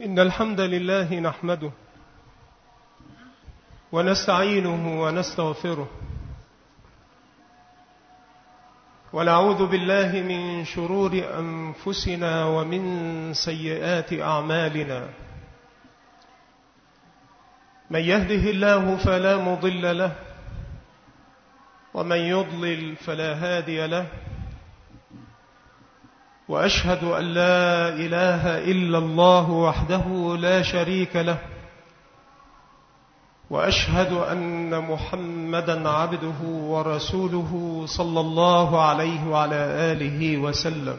إن الحمد لله نحمده ونستعينه ونستغفره ونعوذ بالله من شرور أنفسنا ومن سيئات أعمالنا. من يهده الله فلا مضل له ومن يضلل فلا هادي له، وأشهد أن لا إله إلا الله وحده لا شريك له، وأشهد أن محمدا عبده ورسوله صلى الله عليه وعلى آله وسلم.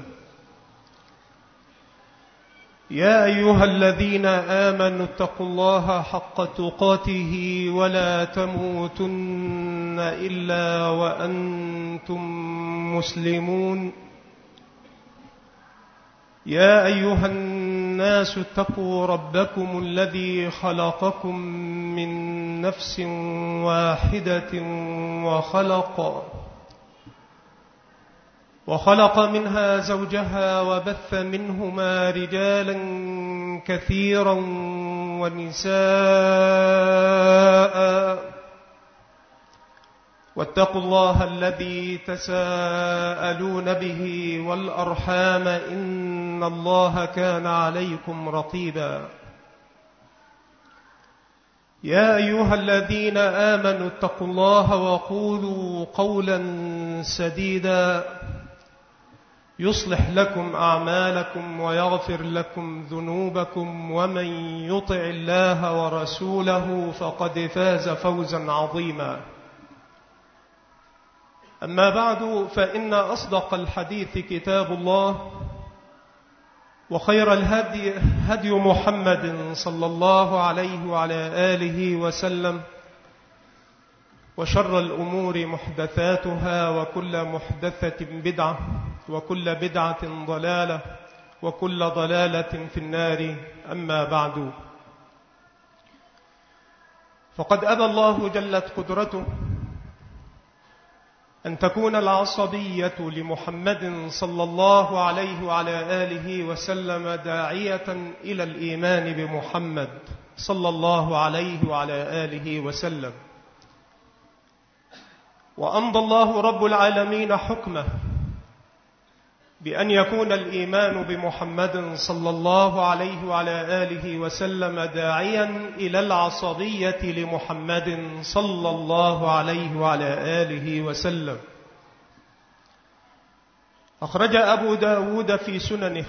يا أيها الذين آمنوا اتقوا الله حق تقاته ولا تموتن إلا وأنتم مسلمون. يا أيها الناس اتقوا ربكم الذي خلقكم من نفس واحدة وخلق منها زوجها وبث منهما رجالا كثيرا ونساء، واتقوا الله الذي تساءلون به والأرحام إن الله كان عليكم رقيبا. يا أيها الذين آمنوا اتقوا الله وقولوا قولا سديدا يصلح لكم أعمالكم ويغفر لكم ذنوبكم، ومن يطع الله ورسوله فقد فاز فوزا عظيما. أما بعد، فإن أصدق الحديث كتاب الله، وخير الهدي هدي محمد صلى الله عليه وعلى آله وسلم، وشر الأمور محدثاتها، وكل محدثة بدعة، وكل بدعة ضلالة، وكل ضلالة في النار. أما بعد، فقد أبى الله جلت قدرته أن تكون العصبية لمحمد صلى الله عليه وعلى آله وسلم داعية إلى الإيمان بمحمد صلى الله عليه وعلى آله وسلم. وأمضى الله رب العالمين حكمه بأن يكون الإيمان بمحمد صلى الله عليه وعلى آله وسلم داعيا إلى العصبية لمحمد صلى الله عليه وعلى آله وسلم. أخرج أبو داود في سننه،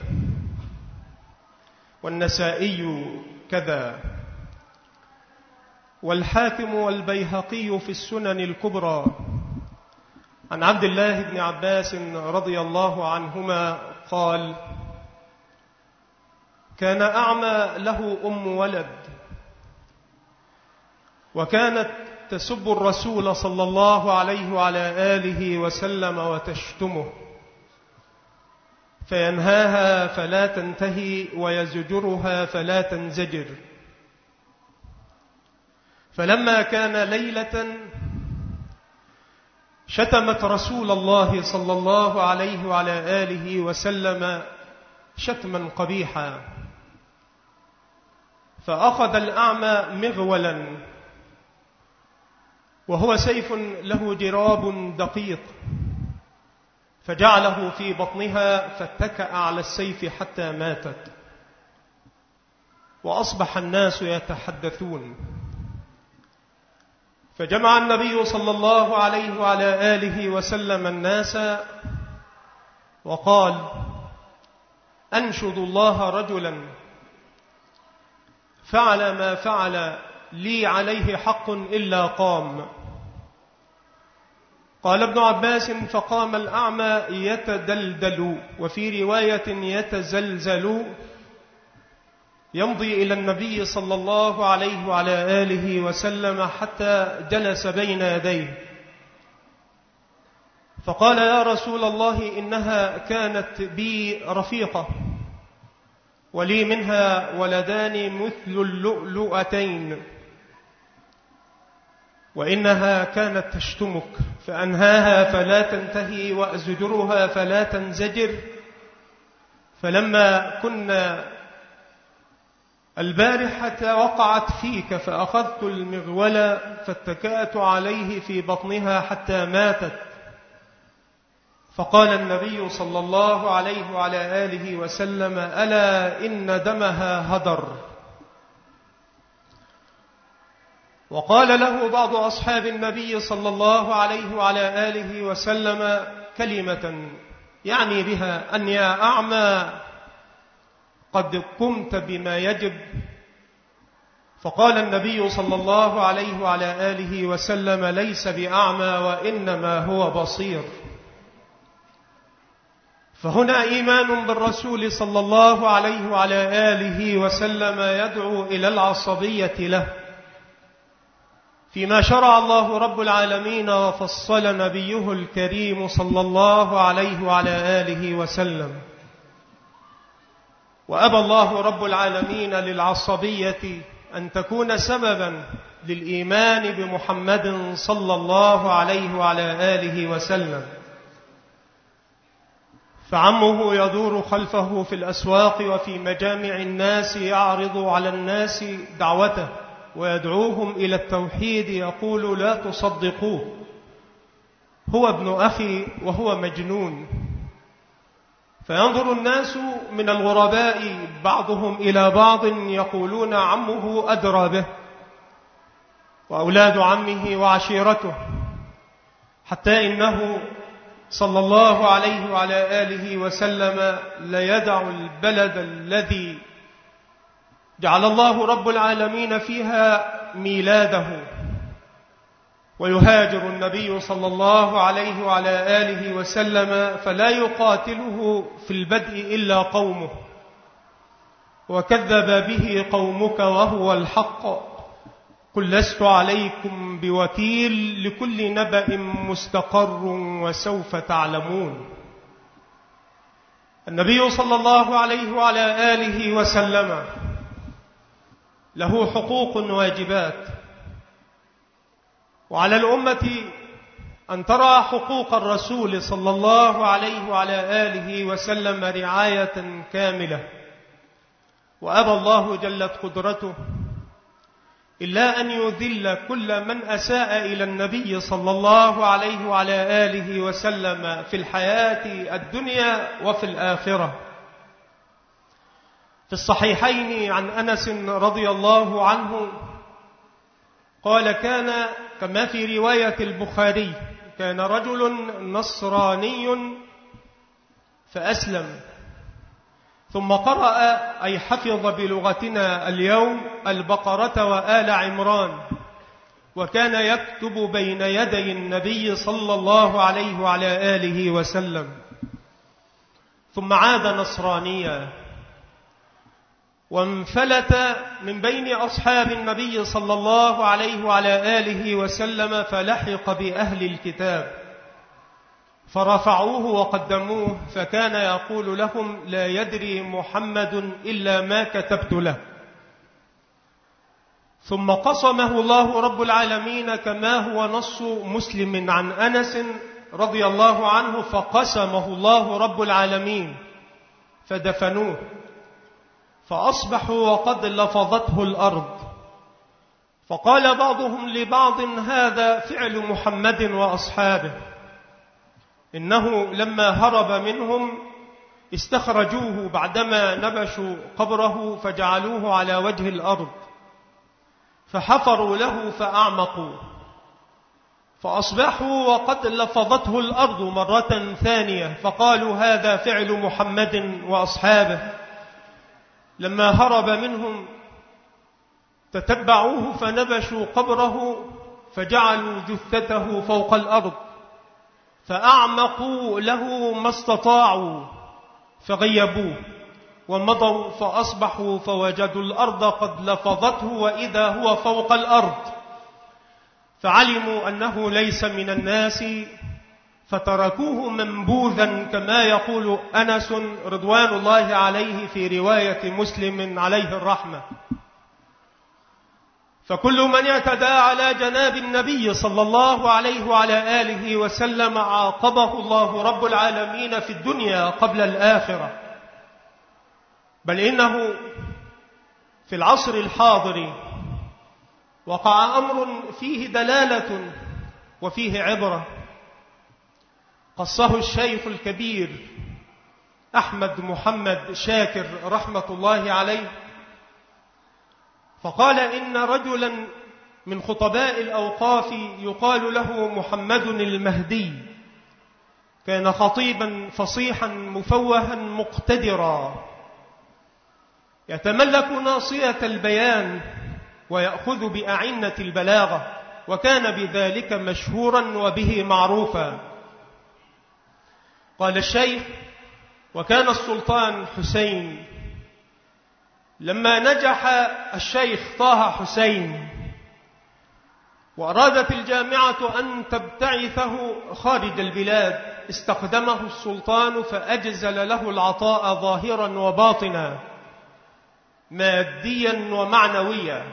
والنسائي كذا، والحاكم والبيهقي في السنن الكبرى، عن عبد الله بن عباس رضي الله عنهما قال: كان أعمى له أم ولد، وكانت تسب الرسول صلى الله عليه وعلى آله وسلم وتشتمه، فينهاها فلا تنتهي ويزجرها فلا تنزجر. فلما كان ليلة شتمت رسول الله صلى الله عليه وعلى آله وسلم شتما قبيحا، فأخذ الأعمى مغولا، وهو سيف له جراب دقيق، فجعله في بطنها فاتكأ على السيف حتى ماتت. وأصبح الناس يتحدثون، فجمع النبي صلى الله عليه وعلى آله وسلم الناس وقال: أنشد الله رجلا فعل ما فعل لي عليه حق إلا قام. قال ابن عباس: فقام الأعمى يتدلدل، وفي رواية يتزلزل، يمضي إلى النبي صلى الله عليه وعلى آله وسلم حتى جلس بين يديه، فقال: يا رسول الله، إنها كانت بي رفيقة، ولي منها ولدان مثل اللؤلؤتين، وإنها كانت تشتمك، فأنهاها فلا تنتهي وأزجرها فلا تنزجر. فلما كنا البارحة وقعت فيك فأخذت المغول فاتكأت عليه في بطنها حتى ماتت. فقال النبي صلى الله عليه وعلى آله وسلم: ألا إن دمها هدر. وقال له بعض أصحاب النبي صلى الله عليه وعلى آله وسلم كلمة يعني بها أن يا أعمى قد قمت بما يجب. فقال النبي صلى الله عليه وعلى آله وسلم: ليس بأعمى وإنما هو بصير. فهنا إيمان بالرسول صلى الله عليه وعلى آله وسلم يدعو إلى العصبية له فيما شرع الله رب العالمين وفصل نبيه الكريم صلى الله عليه وعلى آله وسلم. وأبى الله رب العالمين للعصبية أن تكون سببا للإيمان بمحمد صلى الله عليه وعلى آله وسلم. فعمه يدور خلفه في الأسواق وفي مجامع الناس يعرض على الناس دعوته ويدعوهم إلى التوحيد، يقول: لا تصدقوه، هو ابن أخي وهو مجنون. فينظر الناس من الغرباء بعضهم إلى بعض يقولون: عمه أدرى به، وأولاد عمه وعشيرته، حتى إنه صلى الله عليه وعلى آله وسلم ليدع البلد الذي جعل الله رب العالمين فيها ميلاده، ويهاجر النبي صلى الله عليه وعلى آله وسلم فلا يقاتله في البدء إلا قومه، وكذب به قومك وهو الحق، قل لست عليكم بوكيل، لكل نبأ مستقر وسوف تعلمون. النبي صلى الله عليه وعلى آله وسلم له حقوق واجبات، وعلى الأمة أن ترى حقوق الرسول صلى الله عليه وعلى آله وسلم رعاية كاملة. وأبى الله جلت قدرته إلا أن يذل كل من أساء إلى النبي صلى الله عليه وعلى آله وسلم في الحياة الدنيا وفي الآخرة. في الصحيحين عن أنس رضي الله عنه قال: كان كما في رواية البخاري: كان رجل نصراني فأسلم، ثم قرأ أي حفظ بلغتنا اليوم البقرة وآل عمران، وكان يكتب بين يدي النبي صلى الله عليه وعلى آله وسلم، ثم عاد نصرانيا وانفلت من بين أصحاب النبي صلى الله عليه وعلى آله وسلم فلحق بأهل الكتاب، فرفعوه وقدموه، فكان يقول لهم: لا يدري محمد إلا ما كتبت له. ثم قصمه الله رب العالمين كما هو نص مسلم عن أنس رضي الله عنه، فقسمه الله رب العالمين فدفنوه، فأصبحوا وقد لفظته الأرض. فقال بعضهم لبعض: هذا فعل محمد وأصحابه، إنه لما هرب منهم استخرجوه بعدما نبشوا قبره فجعلوه على وجه الأرض، فحفروا له فأعمقوا، فأصبحوا وقد لفظته الأرض مرة ثانية، فقالوا: هذا فعل محمد وأصحابه. لما هرب منهم تتبعوه فنبشوا قبره فجعلوا جثته فوق الأرض، فأعمقوا له ما استطاعوا فغيبوه، ومضوا فأصبحوا فوجدوا الأرض قد لفظته وإذا هو فوق الأرض، فعلموا أنه ليس من الناس فتركوه منبوذا كما يقول أنس رضوان الله عليه في رواية مسلم عليه الرحمة. فكل من اعتدى على جناب النبي صلى الله عليه وعلى آله وسلم عاقبه الله رب العالمين في الدنيا قبل الآخرة، بل إنه في العصر الحاضر وقع أمر فيه دلالة وفيه عبرة، قصه الشيخ الكبير أحمد محمد شاكر رحمة الله عليه، فقال إن رجلا من خطباء الأوقاف يقال له محمد المهدي كان خطيبا فصيحا مفوها مقتدرا، يتملك ناصية البيان ويأخذ بأعنة البلاغة، وكان بذلك مشهورا وبه معروفا. قال الشيخ: وكان السلطان حسين لما نجح الشيخ طه حسين وأرادت الجامعة أن تبتعثه خارج البلاد، استخدمه السلطان فأجزل له العطاء ظاهرا وباطنا، ماديا ومعنويا.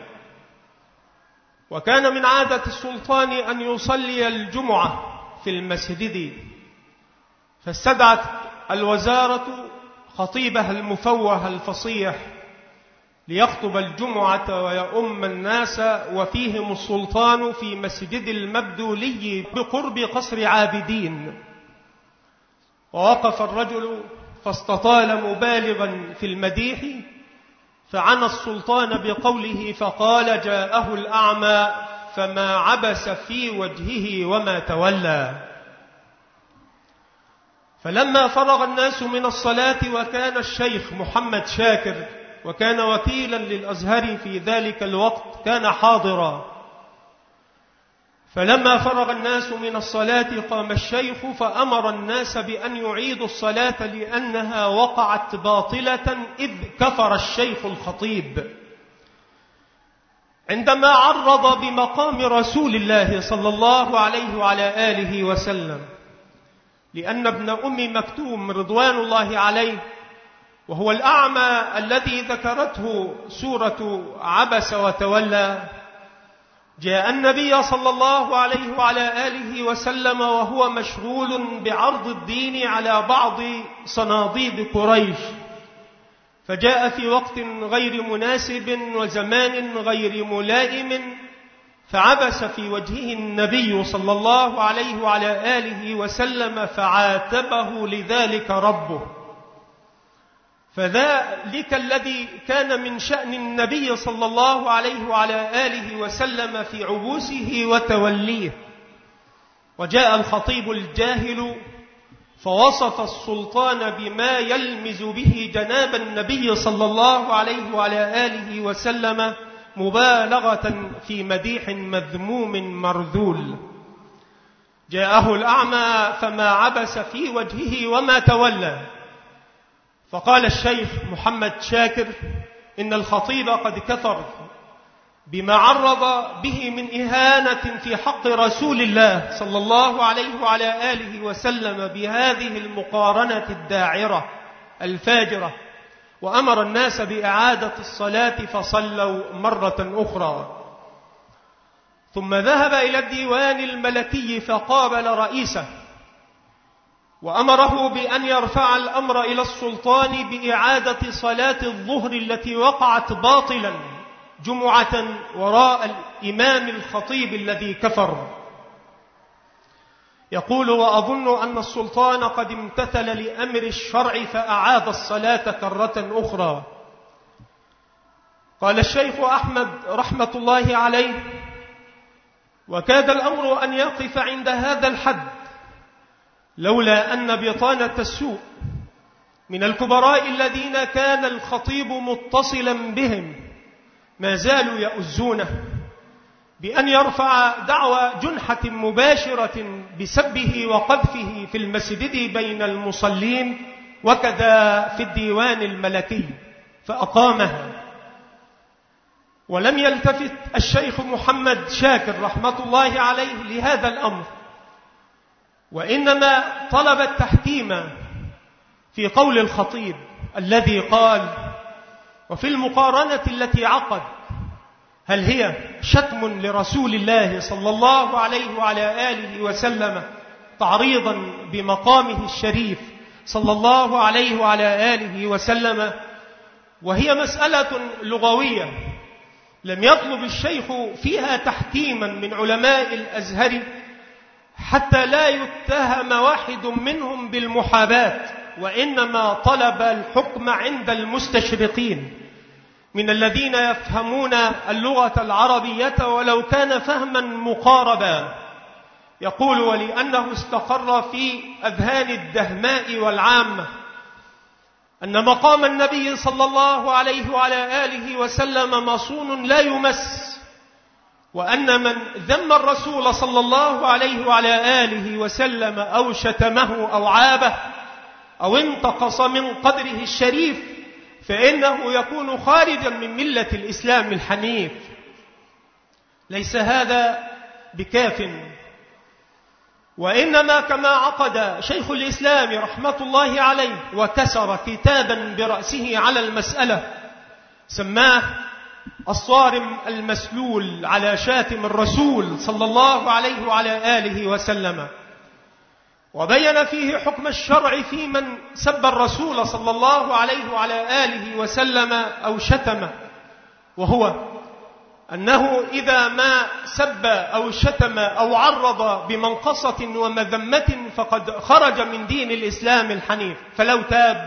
وكان من عادة السلطان أن يصلي الجمعة في المسجد، فاستدعت الوزارة خطيبها المفوه الفصيح ليخطب الجمعة ويؤم الناس، وفيهم السلطان في مسجد المبدولي بقرب قصر عابدين. ووقف الرجل فاستطال مبالغا في المديح، فعنى السلطان بقوله فقال: جاءه الأعمى فما عبس في وجهه وما تولى. فلما فرغ الناس من الصلاة، وكان الشيخ محمد شاكر وكان وكيلا للأزهر في ذلك الوقت كان حاضرا، فلما فرغ الناس من الصلاة قام الشيخ فأمر الناس بأن يعيدوا الصلاة لأنها وقعت باطلة، إذ كفر الشيخ الخطيب عندما عرض بمقام رسول الله صلى الله عليه وعلى آله وسلم، لأن ابن أم مكتوم رضوان الله عليه وهو الأعمى الذي ذكرته سورة عبس وتولى، جاء النبي صلى الله عليه وعلى آله وسلم وهو مشغول بعرض الدين على بعض صناديد قريش، فجاء في وقت غير مناسب وزمان غير ملائم، فعبس في وجهه النبي صلى الله عليه وعلى آله وسلم، فعاتبه لذلك ربه. فذلك الذي كان من شأن النبي صلى الله عليه وعلى آله وسلم في عبوسه وتوليه. وجاء الخطيب الجاهل فوصف السلطان بما يلمز به جناب النبي صلى الله عليه وعلى آله وسلم مبالغة في مديح مذموم مرذول. جاءه الأعمى فما عبس في وجهه وما تولى. فقال الشيخ محمد شاكر إن الخطيب قد كفر بما عرض به من إهانة في حق رسول الله صلى الله عليه وعلى آله وسلم بهذه المقارنة الداعرة الفاجرة، وأمر الناس بإعادة الصلاة فصلوا مرة أخرى. ثم ذهب إلى الديوان الملكي فقابل رئيسه وأمره بأن يرفع الأمر إلى السلطان بإعادة صلاة الظهر التي وقعت باطلا جمعة وراء الإمام الخطيب الذي كفر. يقول: وأظن أن السلطان قد امتثل لأمر الشرع فأعاد الصلاة كرة أخرى. قال الشيخ أحمد رحمة الله عليه: وكاد الأمر أن يقف عند هذا الحد لولا أن بطانة السوء من الكبراء الذين كان الخطيب متصلا بهم ما زالوا يؤزونه بأن يرفع دعوى جنحة مباشرة بسبه وقذفه في المسجد بين المصلين وكذا في الديوان الملكي، فأقامها. ولم يلتفت الشيخ محمد شاكر رحمة الله عليه لهذا الأمر، وإنما طلب التحكيم في قول الخطيب الذي قال: وفي المقارنة التي عقد هل هي شتم لرسول الله صلى الله عليه وعلى آله وسلم تعريضا بمقامه الشريف صلى الله عليه وعلى آله وسلم، وهي مسألة لغوية لم يطلب الشيخ فيها تحكيما من علماء الأزهر حتى لا يتهم واحد منهم بالمحاباة، وإنما طلب الحكم عند المستشرقين من الذين يفهمون اللغة العربية ولو كان فهما مقاربا. يقول: ولأنه استقر في أذهان الدهماء والعامة أن مقام النبي صلى الله عليه وعلى آله وسلم مصون لا يمس، وأن من ذم الرسول صلى الله عليه وعلى آله وسلم أو شتمه أو عابه أو انتقص من قدره الشريف فإنه يكون خارجا من ملة الإسلام الحنيف. ليس هذا بكاف، وإنما كما عقد شيخ الإسلام رحمة الله عليه وكسر كتابا برأسه على المسألة سماه الصارم المسلول على شاتم الرسول صلى الله عليه وعلى آله وسلم، وبين فيه حكم الشرع في من سب الرسول صلى الله عليه وعلى آله وسلم أو شتمه، وهو أنه إذا ما سب أو شتم أو عرض بمنقصة ومذمة فقد خرج من دين الإسلام الحنيف. فلو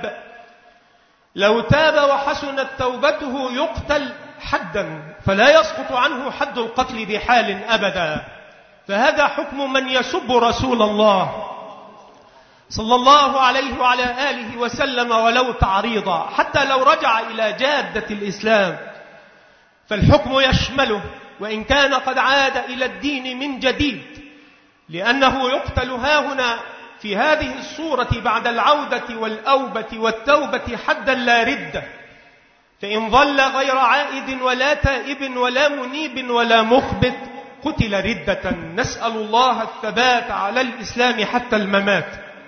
تاب وحسنت توبته يقتل حدا، فلا يسقط عنه حد القتل بحال أبدا. فهذا حكم من يسب رسول الله صلى الله عليه وعلى آله وسلم ولو تعريضا، حتى لو رجع إلى جادة الإسلام فالحكم يشمله، وإن كان قد عاد إلى الدين من جديد، لأنه يقتل هاهنا في هذه الصورة بعد العودة والأوبة والتوبة حدا لا ردة. فإن ظل غير عائد ولا تائب ولا منيب ولا مخبت قتل ردة. نسأل الله الثبات على الإسلام حتى الممات.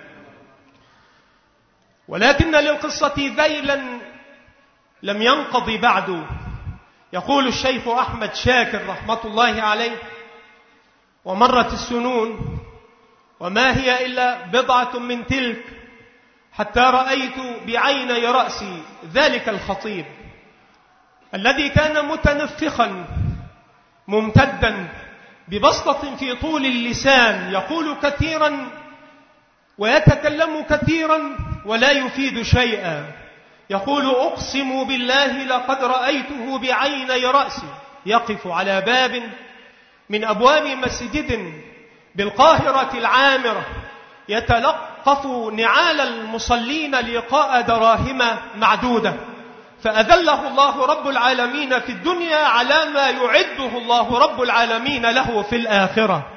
ولكن للقصة ذيلا لم ينقضي بعد. يقول الشيخ أحمد شاكر رحمة الله عليه: ومرت السنون وما هي إلا بضعة من تلك حتى رأيت بعيني رأسي ذلك الخطيب الذي كان متنفخا ممتدا ببسطة في طول اللسان، يقول كثيرا ويتكلم كثيرا ولا يفيد شيئا. يقول: أقسم بالله لقد رأيته بعيني رأسي يقف على باب من أبواب مسجد بالقاهرة العامرة يتلقف نعال المصلين لقاء دراهم معدودة، فأذله الله رب العالمين في الدنيا على ما يعده الله رب العالمين له في الآخرة.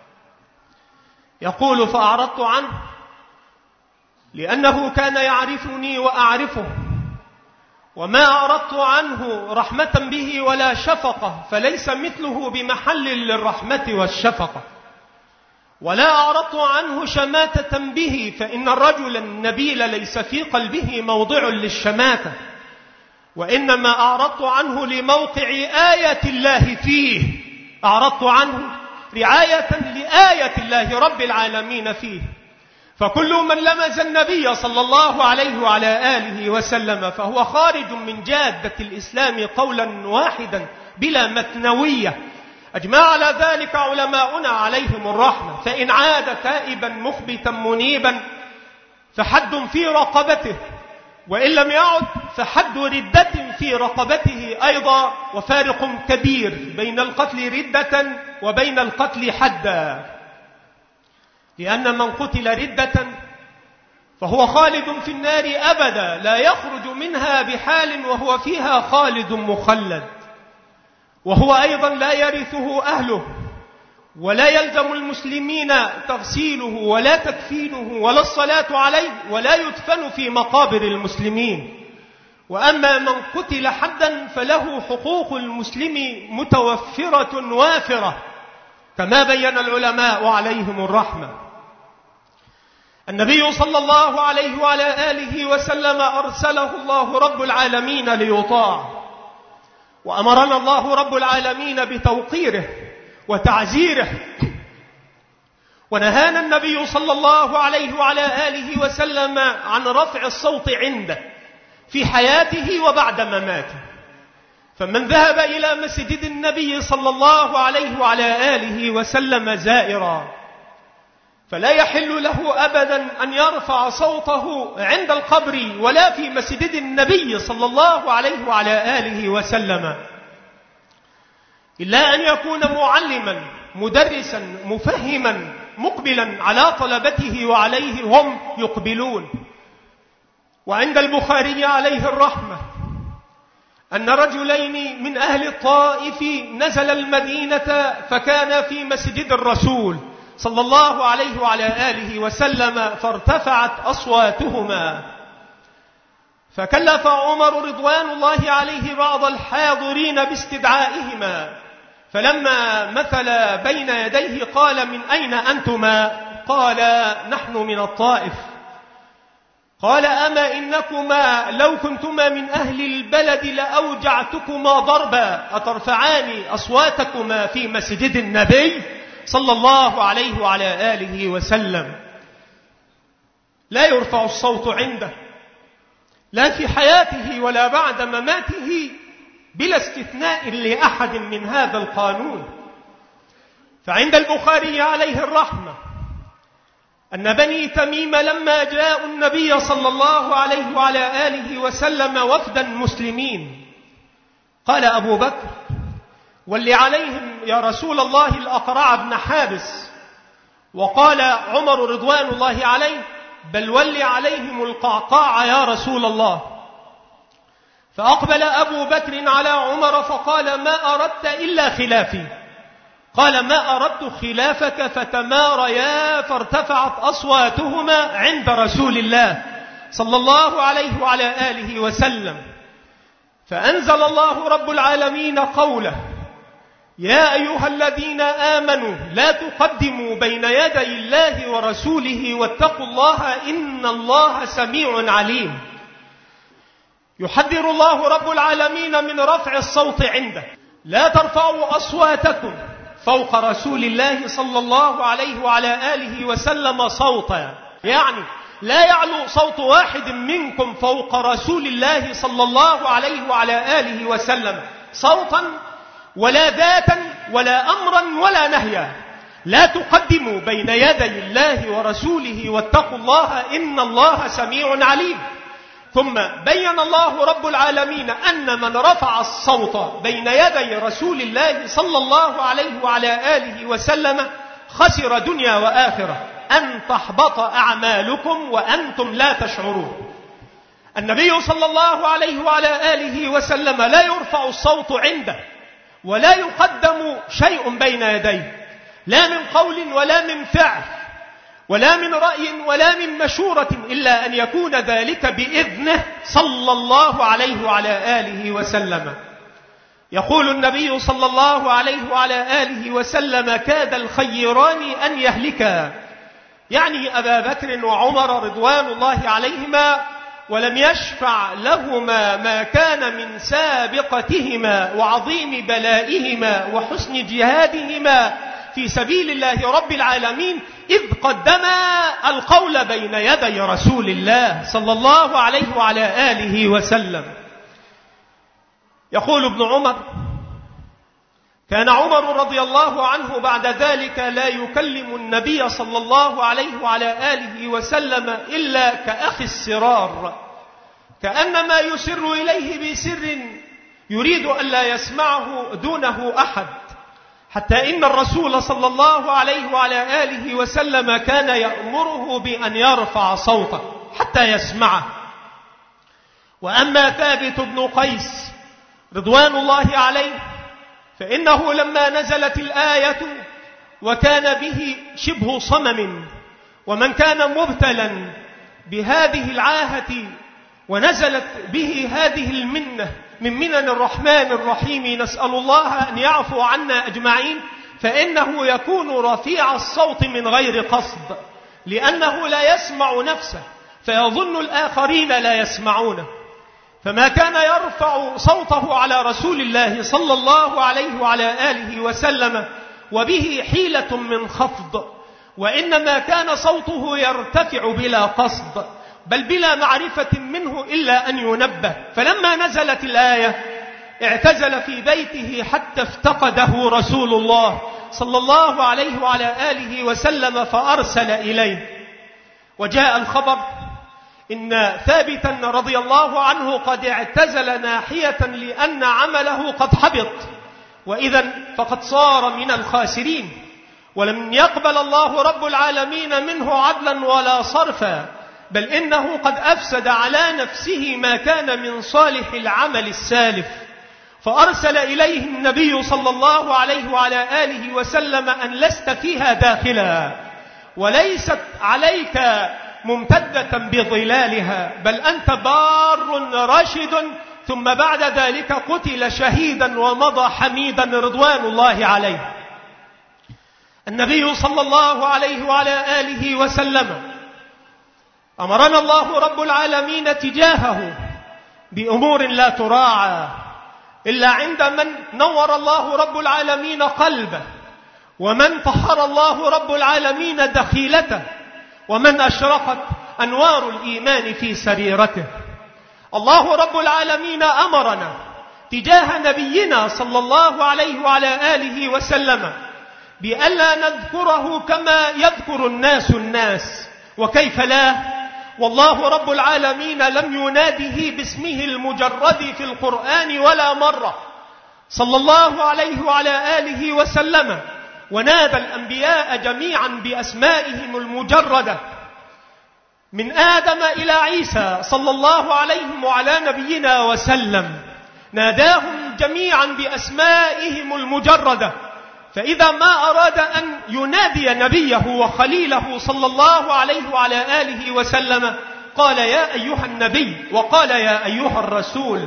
يقول: فأعرضت عنه لأنه كان يعرفني وأعرفه، وما أعرضت عنه رحمة به ولا شفقة، فليس مثله بمحل للرحمة والشفقة، ولا أعرضت عنه شماتة به، فإن الرجل النبيل ليس في قلبه موضع للشماتة، وإنما أعرضت عنه لموقع آية الله فيه، أعرضت عنه رعاية لآية الله رب العالمين فيه. فكل من لمز النبي صلى الله عليه وعلى آله وسلم فهو خارج من جادة الإسلام قولا واحدا بلا مثنوية. أجمع على ذلك علماؤنا عليهم الرحمة. فإن عاد تائبا مخبتا منيبا فحد في رقبته، وإن لم يعد فحد ردة في رقبته أيضا، وفارق كبير بين القتل ردة وبين القتل حدا، لأن من قتل ردة فهو خالد في النار أبدا لا يخرج منها بحال وهو فيها خالد مخلد، وهو أيضا لا يرثه أهله، ولا يلزم المسلمين تغسيله ولا تكفينه ولا الصلاة عليه، ولا يدفن في مقابر المسلمين. وأما من قتل حدا فله حقوق المسلم متوفرة وافرة كما بين العلماء عليهم الرحمة. النبي صلى الله عليه وعلى آله وسلم أرسله الله رب العالمين ليطاع، وأمرنا الله رب العالمين بتوقيره وتعزيره، ونهانا النبي صلى الله عليه وعلى آله وسلم عن رفع الصوت عنده، في حياته وبعد مماته. فمن ذهب إلى مسجد النبي صلى الله عليه وعلى آله وسلم زائرا فلا يحل له أبدا أن يرفع صوته عند القبر ولا في مسجد النبي صلى الله عليه وعلى آله وسلم، إلا أن يكون معلما مدرسا مفهما مقبلا على طلبته وعليه هم يقبلون. وعند البخاري عليه الرحمة أن رجلين من أهل الطائف نزل المدينة فكان في مسجد الرسول صلى الله عليه وعلى آله وسلم فارتفعت أصواتهما، فكلف عمر رضوان الله عليه بعض الحاضرين باستدعائهما، فلما مثل بين يديه قال: من أين أنتما؟ قال: نحن من الطائف. قال: أما إنكما لو كنتما من أهل البلد لأوجعتكما ضربا، أترفعان أصواتكما في مسجد النبي صلى الله عليه وعلى آله وسلم؟ لا يرفع الصوت عنده لا في حياته ولا بعد مماته بلا استثناء لأحد من هذا القانون. فعند البخاري عليه الرحمة أن بني تميم لما جاءوا النبي صلى الله عليه وعلى آله وسلم وفدا مسلمين قال أبو بكر: ولي عليهم يا رسول الله الأقرع بن حابس. وقال عمر رضوان الله عليه: بل ولي عليهم القعقاع يا رسول الله. فأقبل أبو بكر على عمر فقال: ما أردت إلا خلافي. قال: ما أردت خلافك. فتماريا فارتفعت أصواتهما عند رسول الله صلى الله عليه وعلى آله وسلم، فأنزل الله رب العالمين قوله: يا أيها الذين آمنوا لا تقدموا بين يدي الله ورسوله واتقوا الله إن الله سميع عليم. يحذر الله رب العالمين من رفع الصوت عنده. لا ترفعوا أصواتكم فوق رسول الله صلى الله عليه وعلى آله وسلم صوتا، يعني لا يعلو صوت واحد منكم فوق رسول الله صلى الله عليه وعلى آله وسلم صوتا ولا ذاتا ولا أمرا ولا نهيا. لا تقدموا بين يدي الله ورسوله واتقوا الله إن الله سميع عليم. ثم بين الله رب العالمين أن من رفع الصوت بين يدي رسول الله صلى الله عليه وعلى آله وسلم خسر دنيا وآخرة، أن تحبط أعمالكم وأنتم لا تشعرون. النبي صلى الله عليه وعلى آله وسلم لا يرفع الصوت عنده ولا يقدم شيء بين يديه، لا من قول ولا من فعل ولا من رأي ولا من مشورة، إلا أن يكون ذلك بإذنه صلى الله عليه وعلى آله وسلم. يقول النبي صلى الله عليه وعلى آله وسلم: كاد الخيران أن يهلكا، يعني أبا بكر وعمر رضوان الله عليهما، ولم يشفع لهما ما كان من سابقتهما وعظيم بلائهما وحسن جهادهما في سبيل الله رب العالمين، إذ قدما القول بين يدي رسول الله صلى الله عليه وعلى آله وسلم. يقول ابن عمر: كان عمر رضي الله عنه بعد ذلك لا يكلم النبي صلى الله عليه وعلى آله وسلم إلا كأخي السرار، كأنما يسر إليه بسر يريد أن لا يسمعه دونه أحد، حتى إن الرسول صلى الله عليه وعلى آله وسلم كان يأمره بأن يرفع صوته حتى يسمعه. وأما ثابت بن قيس رضوان الله عليه فإنه لما نزلت الآية وكان به شبه صمم، ومن كان مبتلا بهذه العاهة ونزلت به هذه المنة من منن الرحمن الرحيم، نسأل الله أن يعفو عنا أجمعين، فإنه يكون رفيع الصوت من غير قصد، لأنه لا يسمع نفسه فيظن الآخرين لا يسمعونه. فما كان يرفع صوته على رسول الله صلى الله عليه وعلى آله وسلم وبه حيلة من خفض، وإنما كان صوته يرتفع بلا قصد، بل بلا معرفة منه إلا أن ينبه. فلما نزلت الآية اعتزل في بيته حتى افتقده رسول الله صلى الله عليه وعلى آله وسلم فأرسل إليه. وجاء الخبر إن ثابتا رضي الله عنه قد اعتزل ناحية لأن عمله قد حبط، وإذا فقد صار من الخاسرين، ولم يقبل الله رب العالمين منه عدلا ولا صرفا، بل إنه قد أفسد على نفسه ما كان من صالح العمل السالف. فأرسل إليه النبي صلى الله عليه وعلى آله وسلم أن لست فيها داخلا، وليست عليك ممتدة بظلالها، بل أنت بار راشد. ثم بعد ذلك قتل شهيدا ومضى حميدا رضوان الله عليه. النبي صلى الله عليه وعلى آله وسلم أمرنا الله رب العالمين تجاهه بأمور لا تراعى إلا عند من نور الله رب العالمين قلبه، ومن طهر الله رب العالمين دخيلته، ومن أشرقت أنوار الإيمان في سريرته. الله رب العالمين أمرنا تجاه نبينا صلى الله عليه وعلى آله وسلم بألا نذكره كما يذكر الناس، وكيف لا؟ والله رب العالمين لم يناده باسمه المجرد في القرآن ولا مرة صلى الله عليه وعلى آله وسلم، ونادى الأنبياء جميعا بأسمائهم المجردة من آدم إلى عيسى صلى الله عليه وعلى نبينا وسلم، ناداهم جميعا بأسمائهم المجردة. فإذا ما أراد أن ينادي نبيه وخليله صلى الله عليه وعلى آله وسلم قال يا أيها النبي، وقال يا أيها الرسول.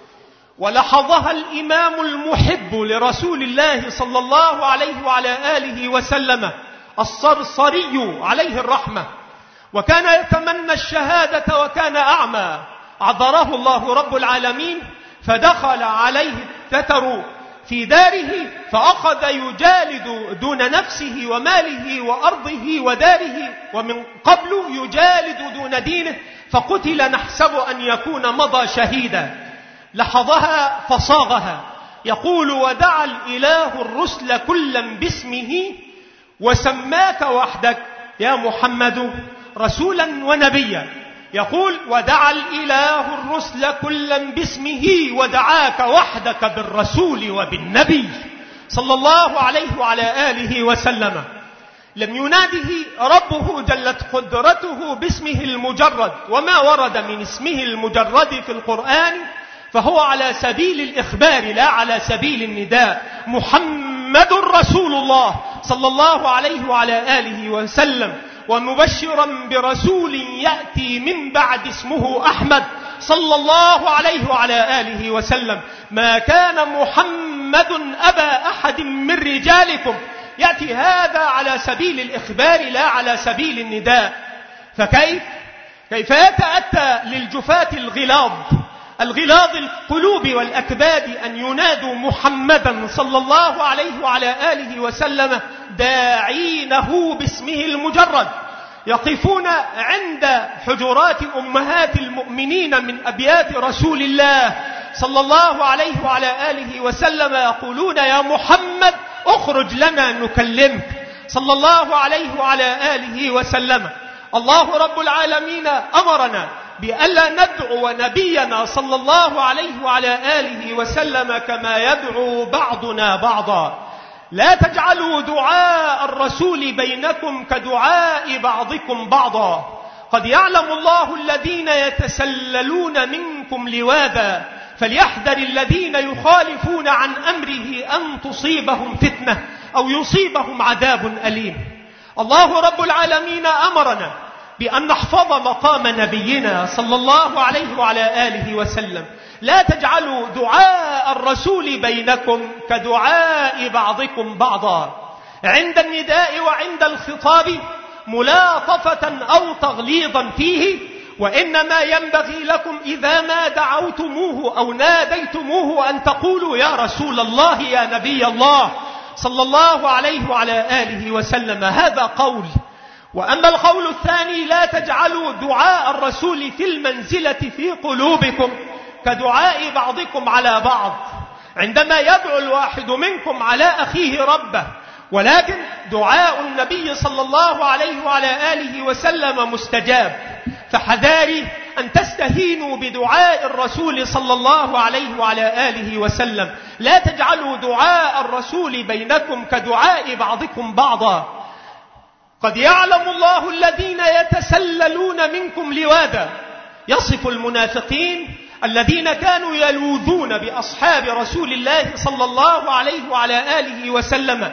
ولحظها الإمام المحب لرسول الله صلى الله عليه وعلى آله وسلم الصرصري عليه الرحمة، وكان يتمنى الشهادة وكان أعمى، عذره الله رب العالمين، فدخل عليه التتر في داره فأخذ يجالد دون نفسه وماله وأرضه وداره، ومن قبل يجالد دون دينه، فقتل نحسب أن يكون مضى شهيدا. لحظها فصاغها، يقول ودعا الإله الرسل كلا باسمه وسماك وحدك يا محمد رسولا ونبيا. يقول ودعا الإله الرسل كلا باسمه ودعاك وحدك بالرسول وبالنبي صلى الله عليه وعلى آله وسلم. لم يناده ربه جلت قدرته باسمه المجرد، وما ورد من اسمه المجرد في القرآن فهو على سبيل الإخبار لا على سبيل النداء. محمد رسول الله صلى الله عليه وعلى آله وسلم، ومبشرا برسول يأتي من بعد اسمه أحمد صلى الله عليه وعلى آله وسلم. ما كان محمد أبا أحد من رجالكم، يأتي هذا على سبيل الإخبار لا على سبيل النداء. فكيف يتأتى للجفاة الغلاظ القلوب والأكباد أن ينادوا محمدا صلى الله عليه وعلى آله وسلم داعينه باسمه المجرد، يقفون عند حجرات أمهات المؤمنين من أبيات رسول الله صلى الله عليه وعلى آله وسلم يقولون يا محمد اخرج لنا نكلمك صلى الله عليه وعلى آله وسلم. الله رب العالمين أمرنا بألا ندعو نبينا صلى الله عليه وعلى آله وسلم كما يدعو بعضنا بعضا. لا تجعلوا دعاء الرسول بينكم كدعاء بعضكم بعضا، قد يعلم الله الذين يتسللون منكم لواذا، فليحذر الذين يخالفون عن أمره أن تصيبهم فتنة أو يصيبهم عذاب أليم. الله رب العالمين أمرنا بأن نحفظ مقام نبينا صلى الله عليه وعلى آله وسلم. لا تجعلوا دعاء الرسول بينكم كدعاء بعضكم بعضا، عند النداء وعند الخطاب ملاطفة أو تغليظا فيه، وإنما ينبغي لكم إذا ما دعوتموه أو ناديتموه أن تقولوا يا رسول الله يا نبي الله صلى الله عليه وعلى آله وسلم. هذا قول، وأما القول الثاني: لا تجعلوا دعاء الرسول في المنزلة في قلوبكم كدعاء بعضكم على بعض، عندما يدعو الواحد منكم على أخيه ربه، ولكن دعاء النبي صلى الله عليه وعلى آله وسلم مستجاب. فحذاري أن تستهينوا بدعاء الرسول صلى الله عليه وعلى آله وسلم. لا تجعلوا دعاء الرسول بينكم كدعاء بعضكم بعضا. قد يعلم الله الذين يتسللون منكم لواذا، يصف المنافقين الذين كانوا يلوذون بأصحاب رسول الله صلى الله عليه وعلى آله وسلم،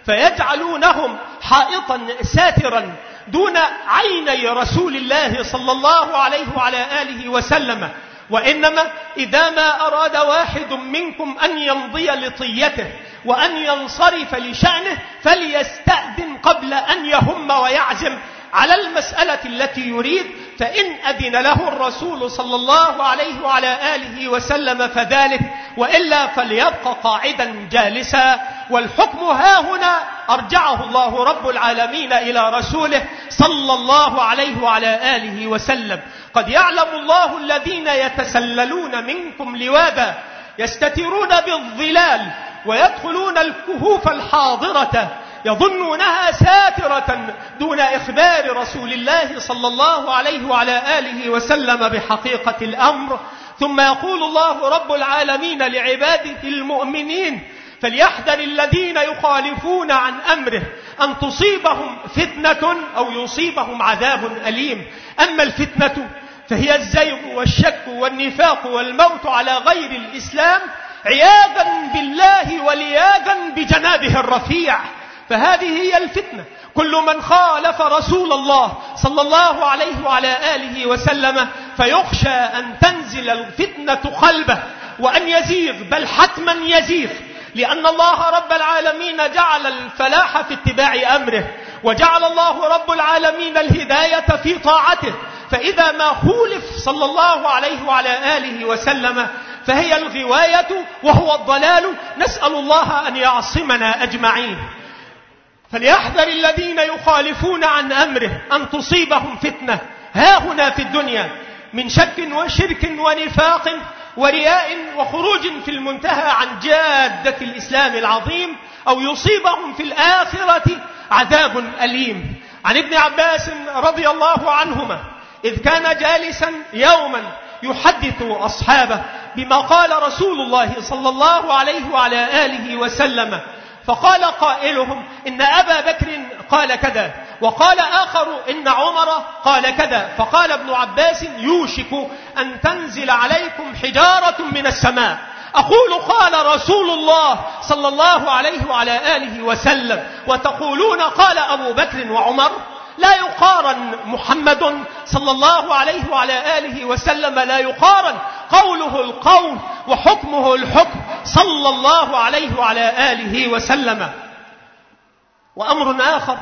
فيجعلونهم حائطا ساترا دون عيني رسول الله صلى الله عليه وعلى آله وسلم. وإنما إذا ما أراد واحد منكم أن يمضي لطيته وأن ينصرف لشأنه فليستأذن قبل أن يهم ويعزم على المسألة التي يريد، فإن أذن له الرسول صلى الله عليه وعلى آله وسلم فذلك، وإلا فليبقى قاعدا جالسا. والحكم ها هنا أرجعه الله رب العالمين إلى رسوله صلى الله عليه وعلى آله وسلم. قد يعلم الله الذين يتسللون منكم لواذا، يستترون بالظلال ويدخلون الكهوف الحاضرة يظنونها ساترة دون إخبار رسول الله صلى الله عليه وعلى آله وسلم بحقيقة الأمر. ثم يقول الله رب العالمين لعباده المؤمنين: فليحذر الذين يخالفون عن أمره أن تصيبهم فتنة أو يصيبهم عذاب أليم. أما الفتنة فهي الزيغ والشك والنفاق والموت على غير الإسلام عياذا بالله ولياذا بجنابه الرفيع. فهذه هي الفتنة. كل من خالف رسول الله صلى الله عليه وعلى آله وسلم فيخشى أن تنزل الفتنة قلبه وأن يزيغ، بل حتما يزيغ، لأن الله رب العالمين جعل الفلاح في اتباع أمره، وجعل الله رب العالمين الهداية في طاعته. فإذا ما خولف صلى الله عليه وعلى آله وسلم فهي الغواية وهو الضلال. نسأل الله أن يعصمنا أجمعين. فليحذر الذين يخالفون عن أمره أن تصيبهم فتنة ها هنا في الدنيا من شك وشرك ونفاق ورياء وخروج في المنتهى عن جادة الإسلام العظيم، أو يصيبهم في الآخرة عذاب أليم. عن ابن عباس رضي الله عنهما إذ كان جالسا يوما يحدث أصحابه بما قال رسول الله صلى الله عليه وعلى آله وسلم، فقال قائلهم: إن أبا بكر قال كذا، وقال آخر: إن عمر قال كذا. فقال ابن عباس: يوشك أن تنزل عليكم حجارة من السماء. أقول قال رسول الله صلى الله عليه وعلى آله وسلم وتقولون قال أبو بكر وعمر. لا يقارن محمد صلى الله عليه وعلى آله وسلم، لا يقارن قوله القول وحكمه الحكم صلى الله عليه وعلى آله وسلم. وأمر آخر: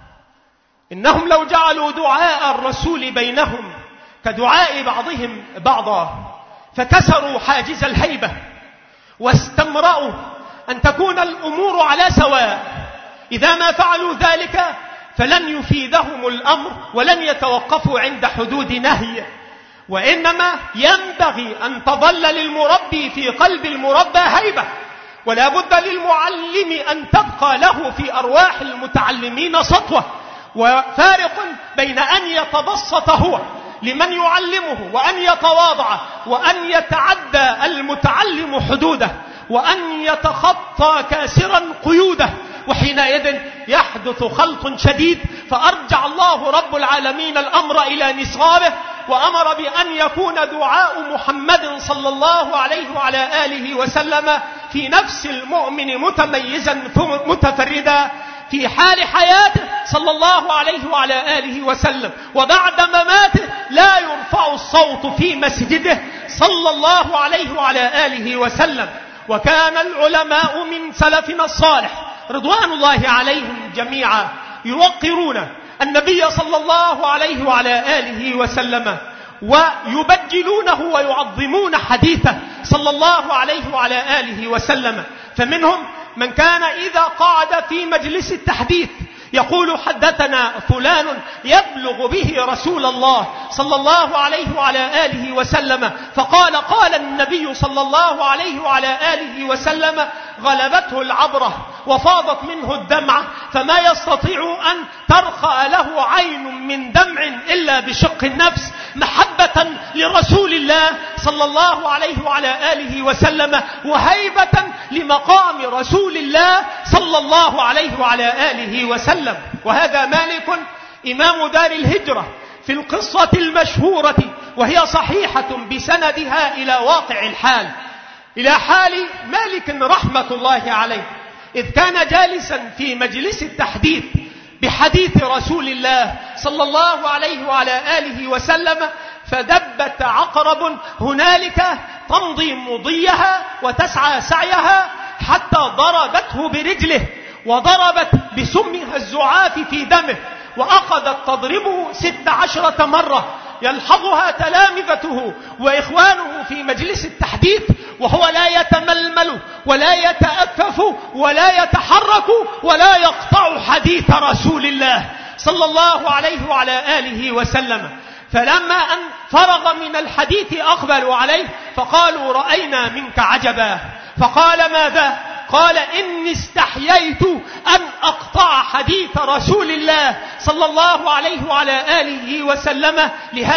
إنهم لو جعلوا دعاء الرسول بينهم كدعاء بعضهم بعضا فكسروا حاجز الهيبة واستمرأوا أن تكون الأمور على سواء. إذا ما فعلوا ذلك فلن يفيدهم الأمر ولن يتوقفوا عند حدود نهي، وإنما ينبغي أن تظل للمربي في قلب المربى هيبة، ولا بد للمعلم أن تبقى له في أرواح المتعلمين سطوة. وفارق بين أن يتبسط هو لمن يعلمه وأن يتواضع وأن يتعدى المتعلم حدوده وأن يتخطى كاسرا قيوده، وحينئذ يحدث خلط شديد. فأرجع الله رب العالمين الأمر إلى نصابه وأمر بأن يكون دعاء محمد صلى الله عليه وعلى آله وسلم في نفس المؤمن متميزا متفردا في حال حياته صلى الله عليه وعلى آله وسلم، وبعد مماته لا يرفع الصوت في مسجده صلى الله عليه وعلى آله وسلم. وكان العلماء من سلفنا الصالح رضوان الله عليهم جميعا يوقرون النبي صلى الله عليه وعلى آله وسلم ويبجلونه ويعظمون حديثه صلى الله عليه وعلى آله وسلم. فمنهم من كان إذا قعد في مجلس التحديث يقول حدثنا فلان يبلغ به رسول الله صلى الله عليه وعلى آله وسلم فقال قال النبي صلى الله عليه وعلى آله وسلم غلبته العبرة وفاضت منه الدمعة فما يستطيع أن ترخى له عين من دمع إلا بشق النفس محبة لرسول الله صلى الله عليه وعلى آله وسلم وهيبة لمقام رسول الله صلى الله عليه وعلى آله وسلم. وهذا مالك إمام دار الهجرة في القصة المشهورة وهي صحيحة بسندها إلى واقع الحال، إلى حال مالك رحمة الله عليه، إذ كان جالسا في مجلس التحديث بحديث رسول الله صلى الله عليه وعلى آله وسلم فدبت عقرب هنالك تمضي مضيها وتسعى سعيها حتى ضربته برجله وضربت بسمها الزعاف في دمه وأخذت تضربه 16 مرة يلحظها تلامذته وإخوانه في مجلس التحديث وهو لا يتململ ولا يتأفف ولا يتحرك ولا يقطع حديث رسول الله صلى الله عليه وعلى آله وسلم. فلما أن فرغ من الحديث أقبلوا عليه فقالوا رأينا منك عجبا. فقال ماذا؟ قال إني استحييت أن أقطع حديث رسول الله صلى الله عليه وعلى آله وسلم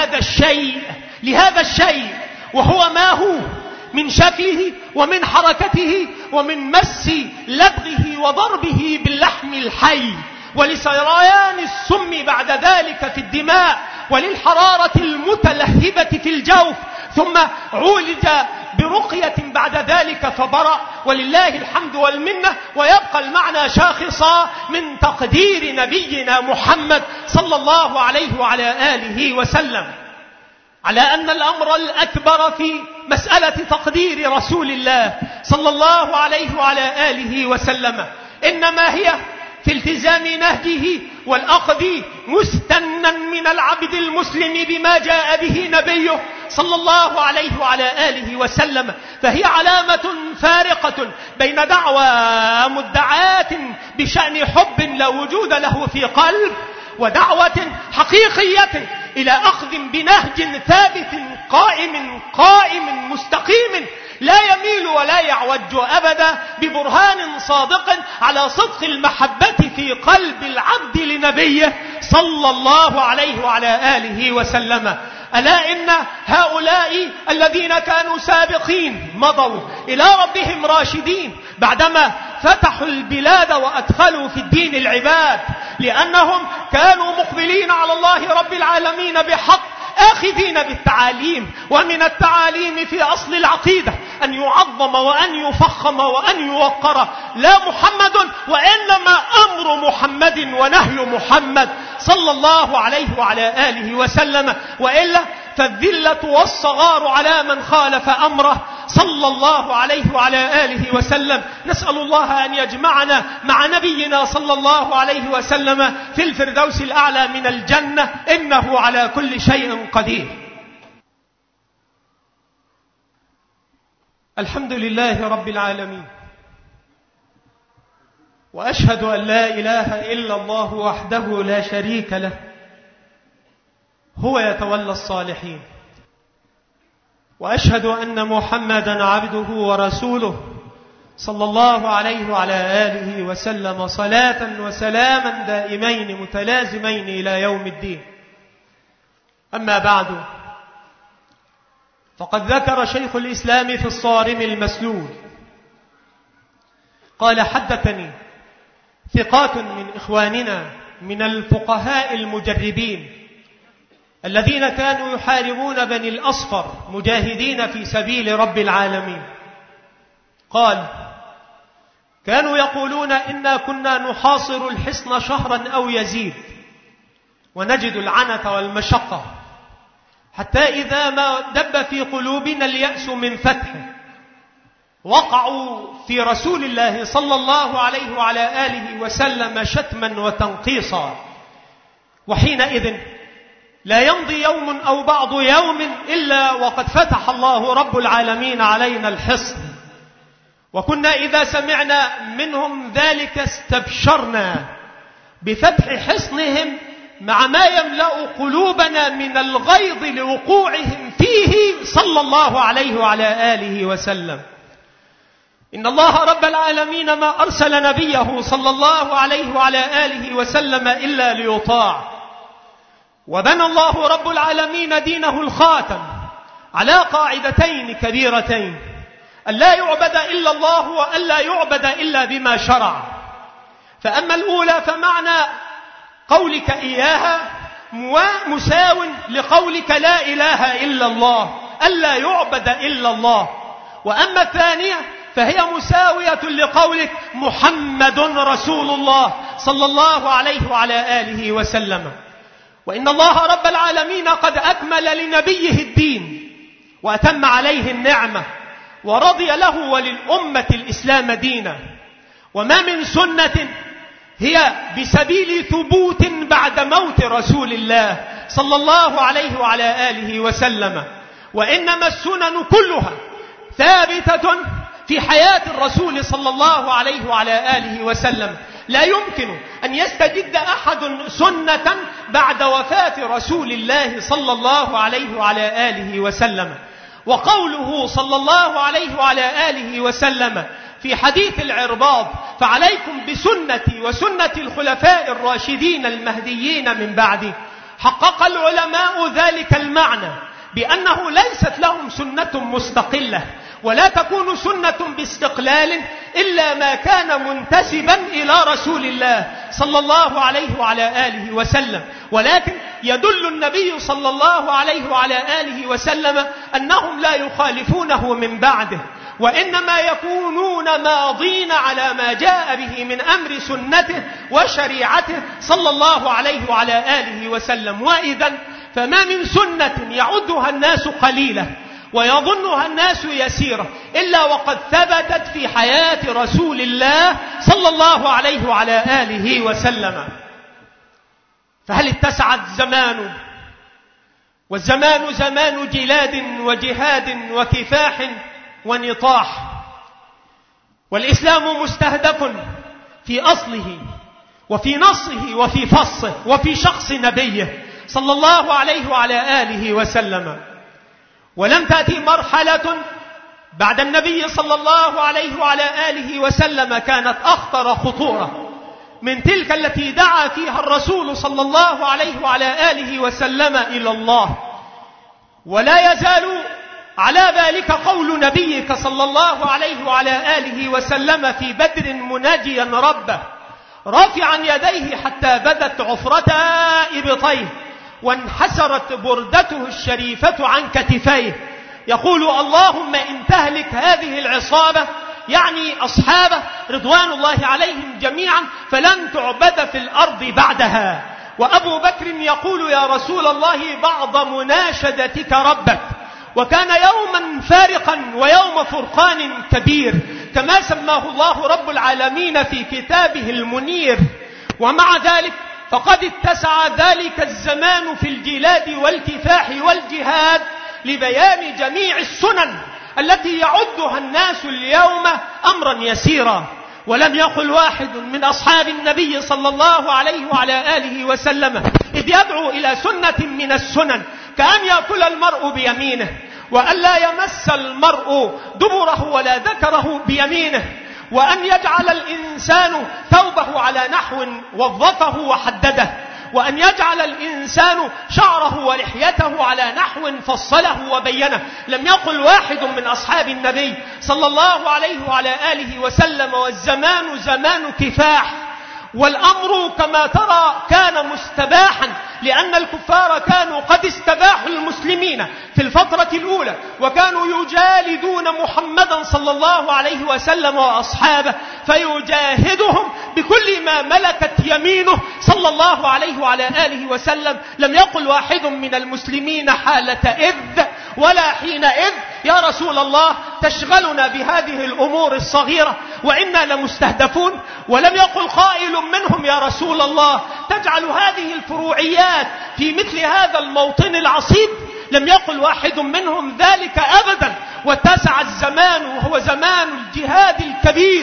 لهذا الشيء وهو ما هو من شكله ومن حركته ومن مس لدغه وضربه باللحم الحي ولسريان السم بعد ذلك في الدماء وللحرارة المتلهبة في الجوف ثم عولج برقية بعد ذلك فبرأ ولله الحمد والمنة. ويبقى المعنى شاخصا من تقدير نبينا محمد صلى الله عليه وعلى آله وسلم على أن الأمر الأكبر في مسألة تقدير رسول الله صلى الله عليه وعلى آله وسلم إنما هي في التزام نهجه والأخذ مستنا من العبد المسلم بما جاء به نبيه صلى الله عليه وعلى آله وسلم. فهي علامة فارقة بين دعوى مدعاة بشأن حب لا وجود له في قلب ودعوة حقيقية إلى أخذ بنهج ثابت قائم مستقيم لا يميل ولا يعوج أبدا ببرهان صادق على صدق المحبة في قلب العبد لنبيه صلى الله عليه وعلى آله وسلم. ألا إن هؤلاء الذين كانوا سابقين مضوا إلى ربهم راشدين بعدما فتحوا البلاد وأدخلوا في الدين العباد لأنهم كانوا مقبلين على الله رب العالمين بحق آخذين بالتعاليم. ومن التعاليم في أصل العقيدة أن يعظم وأن يفخم وأن يوقر لا محمد وإنما أمر محمد ونهي محمد صلى الله عليه وعلى آله وسلم وإلا فالذلة والصغار على من خالف أمره صلى الله عليه وعلى آله وسلم. نسأل الله أن يجمعنا مع نبينا صلى الله عليه وسلم في الفردوس الأعلى من الجنة إنه على كل شيء قدير. الحمد لله رب العالمين وأشهد أن لا إله إلا الله وحده لا شريك له هو يتولى الصالحين. وأشهد أن محمدا عبده ورسوله صلى الله عليه وعلى آله وسلم صلاة وسلاما دائمين متلازمين إلى يوم الدين. أما بعد فقد ذكر شيخ الإسلام في الصارم المسلول قال حدثني ثقات من إخواننا من الفقهاء المجربين الذين كانوا يحاربون بني الأصفر مجاهدين في سبيل رب العالمين قال كانوا يقولون إنا كنا نحاصر الحصن شهرا أو يزيد ونجد العنة والمشقة حتى إذا ما دب في قلوبنا اليأس من فتحه وقعوا في رسول الله صلى الله عليه وعلى آله وسلم شتما وتنقيصا. وحينئذ لا يمضي يوم أو بعض يوم إلا وقد فتح الله رب العالمين علينا الحصن وكنا إذا سمعنا منهم ذلك استبشرنا بفتح حصنهم مع ما يملأ قلوبنا من الغيظ لوقوعهم فيه صلى الله عليه وعلى آله وسلم. إن الله رب العالمين ما أرسل نبيه صلى الله عليه وعلى آله وسلم إلا ليطاع، وبنى الله رب العالمين دينه الخاتم على قاعدتين كبيرتين: ألا يعبد إلا الله وألا يعبد إلا بما شرع. فأما الأولى فمعنى قولك إياها مساو لقولك لا إله إلا الله، ألا يعبد إلا الله. وأما الثانية فهي مساوية لقولك محمد رسول الله صلى الله عليه وعلى آله وسلم. وإن الله رب العالمين قد أكمل لنبيه الدين وأتم عليه النعمة ورضي له وللأمة الإسلام دينا، وما من سنة هي بسبيل ثبوت بعد موت رسول الله صلى الله عليه وعلى آله وسلم، وإنما السنن كلها ثابتة في حياة الرسول صلى الله عليه وعلى آله وسلم. لا يمكن أن يستجد أحد سنة بعد وفاة رسول الله صلى الله عليه وعلى آله وسلم. وقوله صلى الله عليه وعلى آله وسلم في حديث العرباض: فعليكم بسنتي وسنة الخلفاء الراشدين المهديين من بعدي، حقق العلماء ذلك المعنى بأنه ليست لهم سنة مستقلة، ولا تكون سنة باستقلال إلا ما كان منتسبا إلى رسول الله صلى الله عليه وعلى آله وسلم. ولكن يدل النبي صلى الله عليه وعلى آله وسلم أنهم لا يخالفونه من بعده، وإنما يكونون ماضين على ما جاء به من أمر سنته وشريعته صلى الله عليه وعلى آله وسلم. وإذن فما من سنة يعدها الناس قليلة ويظنها الناس يسيرة إلا وقد ثبتت في حياة رسول الله صلى الله عليه وعلى آله وسلم. فهل اتسع الزمان، والزمان زمان جلاد وجهاد وكفاح ونطاح، والإسلام مستهدف في أصله وفي نصه وفي فصه وفي شخص نبيه صلى الله عليه وعلى آله وسلم. ولم تأتي مرحلة بعد النبي صلى الله عليه وعلى آله وسلم كانت أخطر خطورة من تلك التي دعا فيها الرسول صلى الله عليه وعلى آله وسلم إلى الله. ولا يزال على ذلك قول نبيك صلى الله عليه وعلى آله وسلم في بدر مناجيا ربه رافعا يديه حتى بدت عفرتا إبطيه وانحسرت بردته الشريفة عن كتفيه، يقول: اللهم إن تهلك هذه العصابة، يعني أصحابه رضوان الله عليهم جميعا، فلن تعبد في الأرض بعدها. وأبو بكر يقول: يا رسول الله بعض مناشدتك ربك. وكان يوما فارقا ويوم فرقان كبير كما سماه الله رب العالمين في كتابه المنير. ومع ذلك فقد اتسع ذلك الزمان في الجلاد والكفاح والجهاد لبيان جميع السنن التي يعدها الناس اليوم أمرا يسيرا. ولم يقل واحد من أصحاب النبي صلى الله عليه وعلى آله وسلم إذ يدعو إلى سنة من السنن كأن يأكل المرء بيمينه، وأن لا يمس المرء دبره ولا ذكره بيمينه، وأن يجعل الإنسان ثوبه على نحو وظفه وحدده، وأن يجعل الإنسان شعره ولحيته على نحو فصله وبينه. لم يقل واحد من أصحاب النبي صلى الله عليه وعلى آله وسلم: والزمان زمان كفاح. والأمر كما ترى كان مستباحا، لأن الكفار كانوا قد استباحوا المسلمين في الفترة الأولى، وكانوا يجالدون محمدا صلى الله عليه وسلم وأصحابه، فيجاهدهم بكل ما ملكت يمينه صلى الله عليه وعلى آله وسلم. لم يقل واحد من المسلمين حالة إذ ولا حينئذ: يا رسول الله تشغلنا بهذه الأمور الصغيرة وإنا لمستهدفون. ولم يقل قائل منهم: يا رسول الله تجعل هذه الفروعيات في مثل هذا الموطن العصيب. لم يقل واحد منهم ذلك أبدا. واتسع الزمان وهو زمان الجهاد الكبير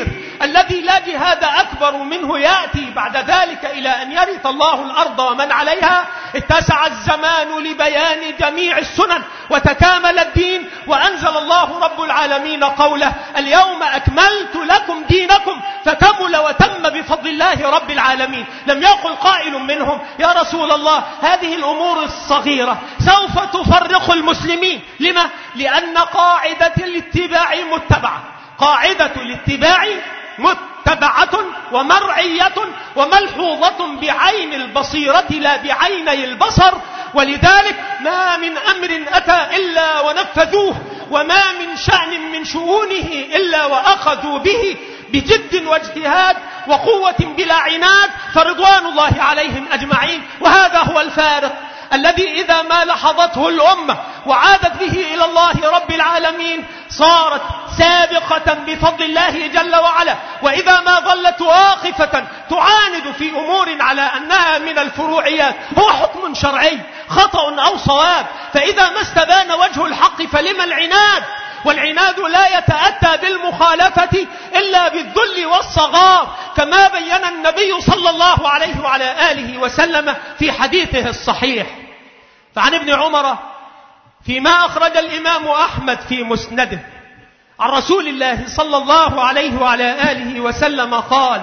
الذي لا جهاد أكبر منه يأتي بعد ذلك إلى أن يرث الله الأرض ومن عليها، اتسع الزمان لبيان جميع السنن وتكامل الدين، وأنزل الله رب العالمين قوله: اليوم أكملت لكم دينكم، فكمل وتم بفضل الله رب العالمين. لم يقل قائل منهم: يا رسول الله هذه الأمور الصغيرة سوف تفرق المسلمين. لما؟ لأن قاعدة الاتباع متبعة، قاعدة الاتباع متبعة ومرعية وملحوظة بعين البصيرة لا بعيني البصر، ولذلك ما من أمر أتى إلا ونفذوه، وما من شأن من شؤونه إلا وأخذوا به بجد واجتهاد وقوة بلا عناد، فرضوان الله عليهم أجمعين. وهذا هو الفارق الذي إذا ما لحظته الأمة وعادت به إلى الله رب العالمين صارت سابقة بفضل الله جل وعلا، وإذا ما ظلت واقفة تعاند في أمور على أنها من الفروعيات هو حكم شرعي خطأ أو صواب، فإذا ما استبان وجه الحق فلما العناد؟ والعناد لا يتأتى بالمخالفة إلا بالذل والصغار، كما بين النبي صلى الله عليه وعلى آله وسلم في حديثه الصحيح. فعن ابن عمر فيما أخرج الإمام أحمد في مسنده عن رسول الله صلى الله عليه وعلى آله وسلم قال: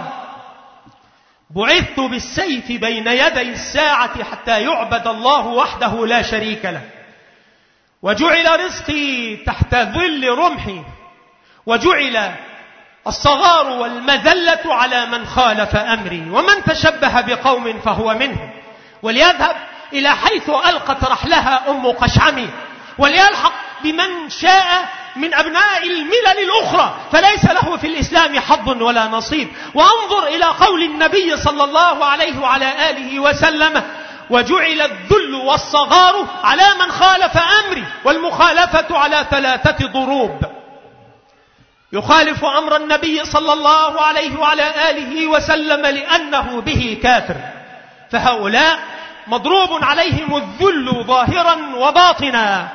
بعثت بالسيف بين يدي الساعة حتى يعبد الله وحده لا شريك له، وجعل رزقي تحت ظل رمحي، وجعل الصغار والمذلة على من خالف أمري، ومن تشبه بقوم فهو منهم، وليذهب إلى حيث ألقت رحلها أم قشعمي، وليلحق بمن شاء من أبناء الملل الأخرى، فليس له في الإسلام حظ ولا نصيب. وانظر إلى قول النبي صلى الله عليه وعلى آله وسلم: وجعل الذل والصغار على من خالف أمري، والمخالفة على 3 ضروب: يخالف أمر النبي صلى الله عليه وعلى آله وسلم لأنه به كافر، فهؤلاء مضروب عليهم الذل ظاهرا وباطنا.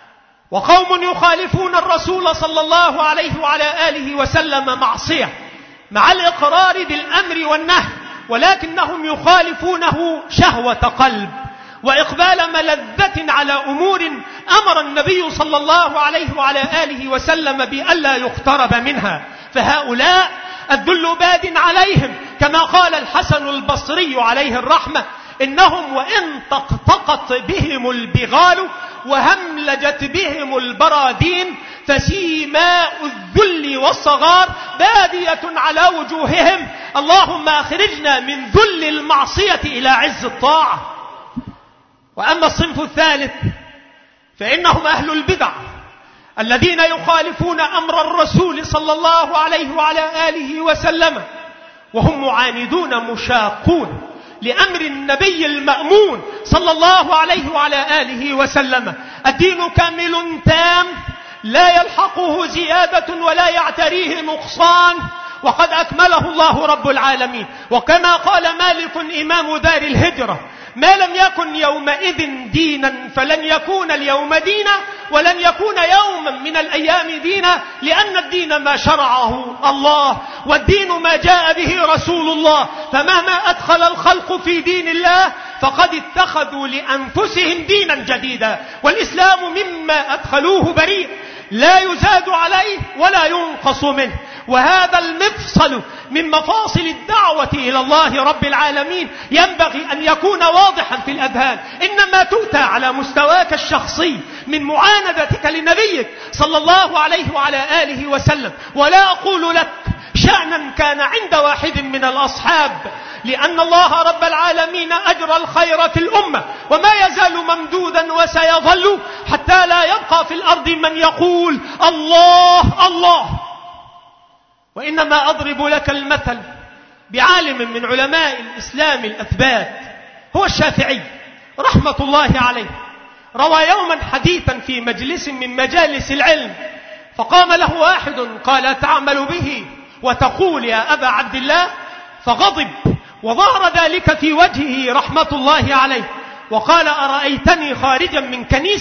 وقوم يخالفون الرسول صلى الله عليه وعلى آله وسلم معصية مع الإقرار بالأمر والنهي، ولكنهم يخالفونه شهوة قلب وإقبال ملذة على أمور أمر النبي صلى الله عليه وعلى آله وسلم بألا يقترب منها، فهؤلاء الذل باد عليهم، كما قال الحسن البصري عليه الرحمة: إنهم وإن طقطقت بهم البغال وهملجت بهم البراذين فسيماء الذل والصغار بادية على وجوههم، اللهم أخرجنا من ذل المعصية إلى عز الطاعة. وأما الصنف الثالث فإنهم أهل البدع الذين يخالفون أمر الرسول صلى الله عليه وعلى آله وسلم، وهم معاندون مشاقون لأمر النبي المأمون صلى الله عليه وعلى آله وسلم. الدين كامل تام لا يلحقه زيادة ولا يعتريه نقصان، وقد أكمله الله رب العالمين. وكما قال مالك إمام دار الهجرة: ما لم يكن يومئذ دينا فلن يكون اليوم دينا، ولن يكون يوما من الأيام دينا، لأن الدين ما شرعه الله، والدين ما جاء به رسول الله، فمهما أدخل الخلق في دين الله فقد اتخذوا لأنفسهم دينا جديدا، والإسلام مما أدخلوه بريء لا يزاد عليه ولا ينقص منه. وهذا المفصل من مفاصل الدعوة إلى الله رب العالمين ينبغي أن يكون واضحا في الأذهان. إنما تؤتى على مستواك الشخصي من معاندتك لنبيك صلى الله عليه وعلى آله وسلم، ولا أقول لك شأنا كان عند واحد من الأصحاب، لأن الله رب العالمين أجرى الخير في الأمة، وما يزال ممدودا وسيظل حتى لا يبقى في الأرض من يقول الله الله. وإنما أضرب لك المثل بعالم من علماء الإسلام الأثبات، هو الشافعي رحمة الله عليه. روى يوما حديثا في مجلس من مجالس العلم، فقام له واحد قال: تعمل به وتقول يا أبا عبد الله؟ فغضب وظهر ذلك في وجهه رحمة الله عليه، وقال: أرأيتني خارجا من كنيسة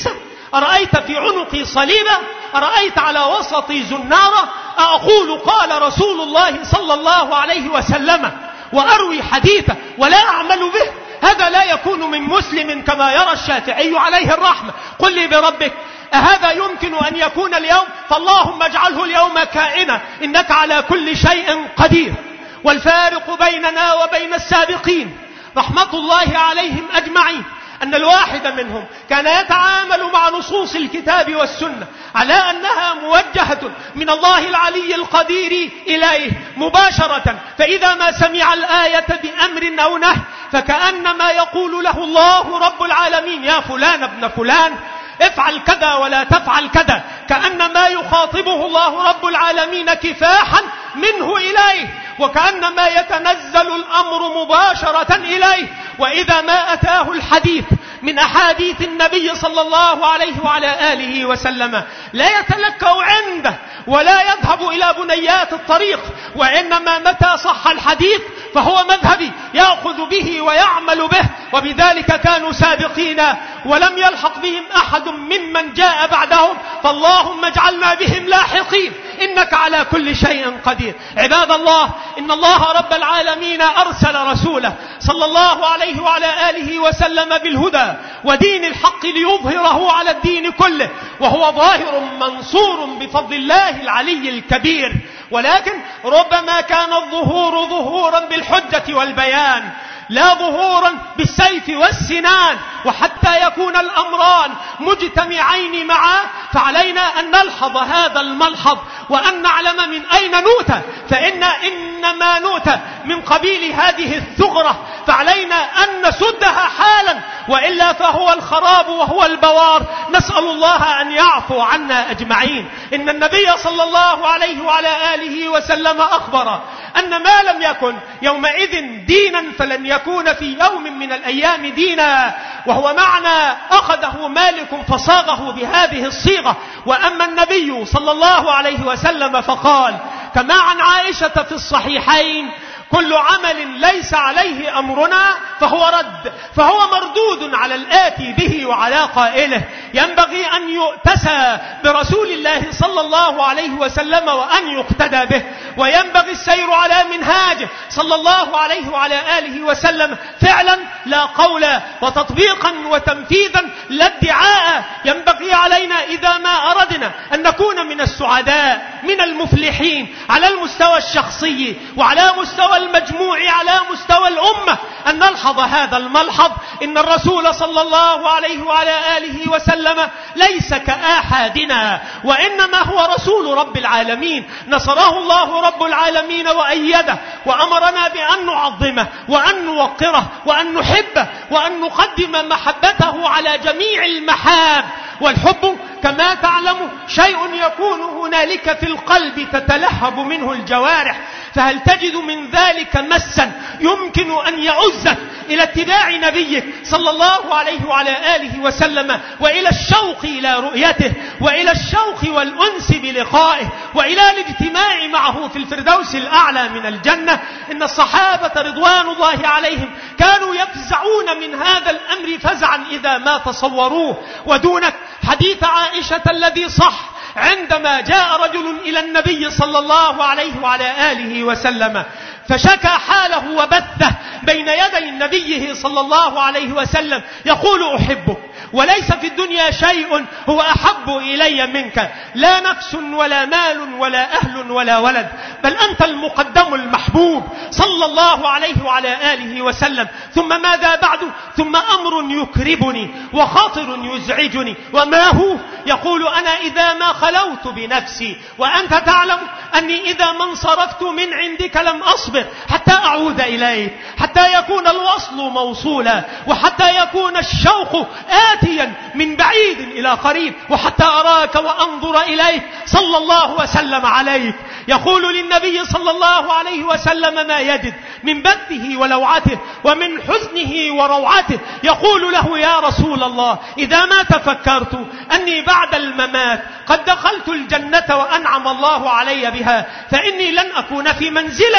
أرأيت في عنقي صليبا؟ أرأيت على وسطي زنارة؟ أقول قال رسول الله صلى الله عليه وسلم وأروي حديثه ولا أعمل به؟ هذا لا يكون من مسلم كما يرى الشافعي عليه الرحمة. قل لي بربك، أهذا يمكن أن يكون اليوم؟ فاللهم اجعله اليوم كائنا، إنك على كل شيء قدير. والفارق بيننا وبين السابقين رحمة الله عليهم أجمعين أن الواحد منهم كان يتعامل مع نصوص الكتاب والسنة على أنها موجهة من الله العلي القدير إليه مباشرة، فإذا ما سمع الآية بأمر أو نهي فكأنما يقول له الله رب العالمين يا فلان ابن فلان افعل كذا ولا تفعل كذا، كأنما يخاطبه الله رب العالمين كفاحا منه إليه، وكأنما يتنزل الأمر مباشرة إليه. وإذا ما أتاه الحديث من أحاديث النبي صلى الله عليه وعلى آله وسلم لا يتلكأ عنده ولا يذهب إلى بنيات الطريق، وإنما متى صح الحديث فهو مذهبي يأخذ به ويعمل به. وبذلك كانوا سابقين ولم يلحق بهم أحد ممن جاء بعدهم، فاللهم اجعلنا بهم لاحقين إنك على كل شيء قدير. عباد الله، إن الله رب العالمين أرسل رسوله صلى الله عليه وعلى آله وسلم بالهدى ودين الحق ليظهره على الدين كله، وهو ظاهر منصور بفضل الله العلي الكبير. ولكن ربما كان الظهور ظهورا بالحجة والبيان لا ظهورا بالسيف والسنان، وحتى يكون الأمران مجتمعين معا فعلينا أن نلحظ هذا الملحظ وأن نعلم من أين نؤتى، فإن إنما نؤتى من قبيل هذه الثغرة، فعلينا أن نسدها حالا، وإلا فهو الخراب وهو البوار. نسأل الله أن يعفو عنا أجمعين. إن النبي صلى الله عليه وعلى آله وسلم أخبر أن ما لم يكن يومئذ دينا فلن يكون في يوم من الأيام دينا، وهو معنى أخذه مالك فصاغه بهذه الصيغة. وأما النبي صلى الله عليه وسلم فقال كما عن عائشة في الصحيحين كل عمل ليس عليه أمرنا فهو رد، فهو مردود على الآتي به وعلى قائله. ينبغي أن يؤتسى برسول الله صلى الله عليه وسلم وأن يقتدى به، وينبغي السير على منهاجه صلى الله عليه وعلى آله وسلم فعلا لا قولا، وتطبيقا وتنفيذا لا ادعاء. ينبغي علينا إذا ما أردنا أن نكون من السعداء من المفلحين على المستوى الشخصي وعلى مستوى المجموع على مستوى الأمة أن نلحظ هذا الملحظ. إن الرسول صلى الله عليه وعلى آله وسلم ليس كآحادنا، وإنما هو رسول رب العالمين، نصره الله رب العالمين وأيده، وأمرنا بأن نعظمه وأن نوقره وأن نحبه وأن نقدم محبته على جميع المحاب. والحب كما تعلم شيء يكون هنالك في القلب تتلهب منه الجوارح، فهل تجد من ذلك مسا يمكن أن يعزك إلى اتباع نبيك صلى الله عليه وعلى آله وسلم، وإلى الشوق إلى رؤيته، وإلى الشوق والأنس بلقائه، وإلى الاجتماع معه في الفردوس الأعلى من الجنة؟ إن الصحابة رضوان الله عليهم كانوا يفزعون من هذا الأمر فزعا إذا ما تصوروه. ودونك حديث عائشة الذي صح عندما جاء رجل إلى النبي صلى الله عليه وعلى آله وسلم فشكى حاله وبثه بين يدي النبي صلى الله عليه وسلم يقول أحبك، وليس في الدنيا شيء هو أحب إلي منك، لا نفس ولا مال ولا أهل ولا ولد، بل أنت المقدم المحبوب صلى الله عليه وعلى آله وسلم. ثم ماذا بعد؟ ثم أمر يكربني وخاطر يزعجني، وما هو؟ يقول أنا إذا ما خلوت بنفسي وأنت تعلم أني إذا ما انصرفت من عندك لم أصبر حتى أعود إليك، حتى يكون الوصل موصولا، وحتى يكون الشوق آتيا من بعيد إلى قريب، وحتى أراك وأنظر إليك صلى الله وسلم عليك. يقول للنبي صلى الله عليه وسلم ما يجد من بثه ولوعته ومن حزنه وروعته، يقول له يا رسول الله إذا ما تفكرت أني بعد الممات قد دخلت الجنة وأنعم الله علي بها، فإني لن أكون في منزلتك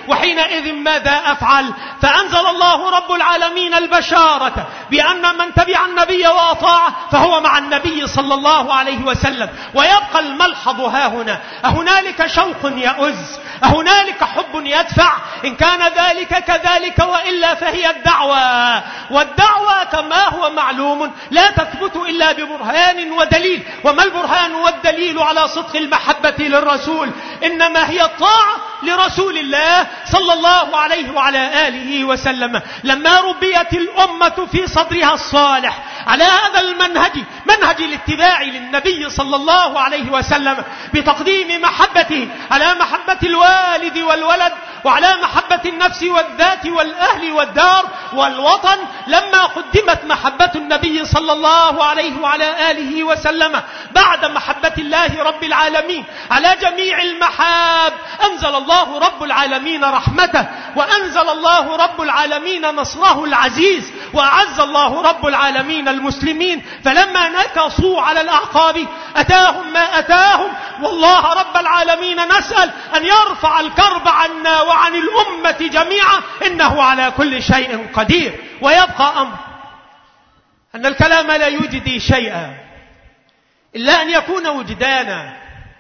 وحينئذ ماذا أفعل؟ فأنزل الله رب العالمين البشارة بأن من تبع النبي وأطاعه فهو مع النبي صلى الله عليه وسلم. ويبقى الملحظ ها هنا: أهنالك شوق يؤز؟ أهنالك حب يدفع؟ إن كان ذلك كذلك، وإلا فهي الدعوة، والدعوة كما هو معلوم لا تثبت إلا ببرهان ودليل. وما البرهان والدليل على صدق المحبة للرسول؟ إنما هي الطاعة لرسول الله صلى الله عليه وعلى آله وسلم. لما ربيت الأمة في صدرها الصالح على هذا المنهج، منهج الاتباع للنبي صلى الله عليه وسلم، بتقديم محبته على محبة الوالد والولد، وعلى محبة النفس والذات والأهل والدار والوطن، لما قدمت محبة النبي صلى الله عليه وعلى آله وسلم بعد محبة الله رب العالمين على جميع المحاب، أنزل الله رب العالمين رحمته، وأنزل الله رب العالمين نصره العزيز، وأعز الله رب العالمين المسلمين. فلما نكصوا على الأعقاب أتاهم ما أتاهم. والله رب العالمين نسأل أن يرفع الكرب عنا وعن الأمة جميعا، إنه على كل شيء قدير. ويبقى أمر أن الكلام لا يجدي شيئا إلا أن يكون وجدانا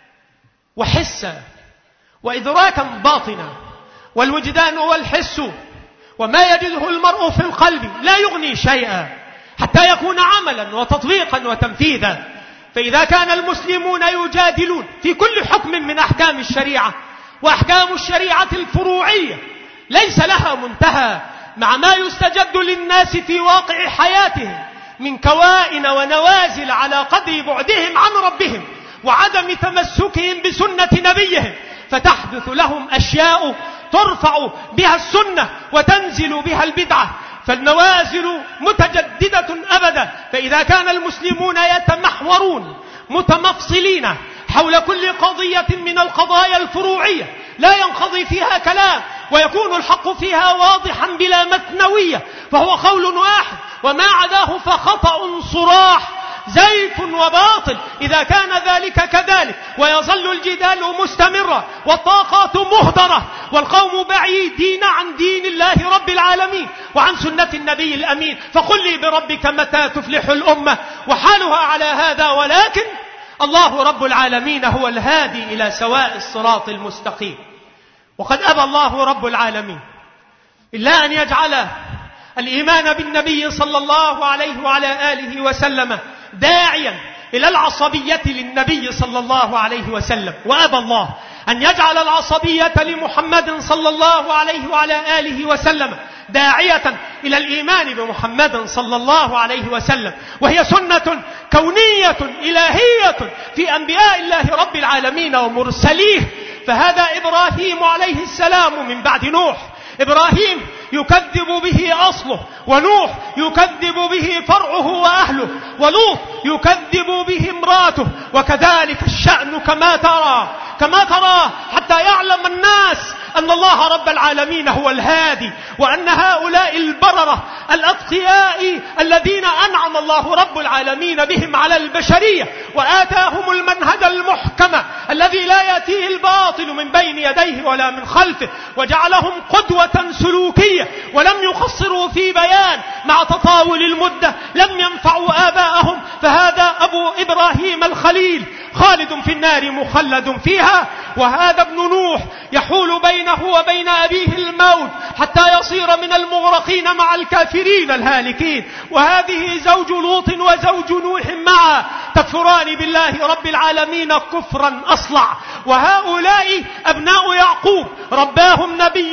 وحسا وإدراكا باطنا. والوجدان والحس وما يجده المرء في القلب لا يغني شيئا حتى يكون عملا وتطبيقا وتنفيذا. فإذا كان المسلمون يجادلون في كل حكم من أحكام الشريعة، وأحكام الشريعة الفروعية ليس لها منتهى، مع ما يستجد للناس في واقع حياتهم من كوائن ونوازل على قدر بعدهم عن ربهم وعدم تمسكهم بسنة نبيهم، فتحدث لهم أشياء ترفع بها السنة وتنزل بها البدعة، فالنوازل متجددة أبدا. فإذا كان المسلمون يتمحورون متمفصلين حول كل قضية من القضايا الفروعية لا ينقضي فيها كلام، ويكون الحق فيها واضحا بلا مثنوية، فهو قول واحد، وما عداه فخطأ صراح زيف وباطل. إذا كان ذلك كذلك ويظل الجدال مستمرا والطاقات مهدرة والقوم بعيدين عن دين الله رب العالمين وعن سنة النبي الأمين، فقل لي بربك متى تفلح الأمة وحالها على هذا. ولكن الله رب العالمين هو الهادي إلى سواء الصراط المستقيم. وقد أبى الله رب العالمين إلا أن يجعل الإيمان بالنبي صلى الله عليه وعلى آله وسلم داعيا إلى العصبية للنبي صلى الله عليه وسلم، وأبى الله أن يجعل العصبية لمحمد صلى الله عليه وعلى آله وسلم داعية إلى الإيمان بمحمد صلى الله عليه وسلم، وهي سنة كونية إلهية في أنبياء الله رب العالمين ومرسليه. فهذا إبراهيم عليه السلام من بعد نوح، إبراهيم يكذب به أصله، ونوح يكذب به فرعه وأهله، ولوط يكذب به امراته، وكذلك الشأن كما ترى حتى يعلم الناس أن الله رب العالمين هو الهادي، وأن هؤلاء البررة الأتقياء الذين أنعم الله رب العالمين بهم على البشرية وآتاهم المنهج المحكم الذي لا يأتيه الباطل من بين يديه ولا من خلفه، وجعلهم قدوة سلوكية ولم يقصروا في بيان، مع تطاول المدة لم ينفعوا آباءهم. فهذا أبو إبراهيم الخليل خالد في النار مخلد فيها، وهذا ابن نوح يحول بينه وبين أبيه الموت حتى يصير من المغرقين مع الكافرين الهالكين، وهذه زوج لوط وزوج نوح معا تكفران بالله رب العالمين كفرا أصلع. وهؤلاء أبناء يعقوب رباهم نبي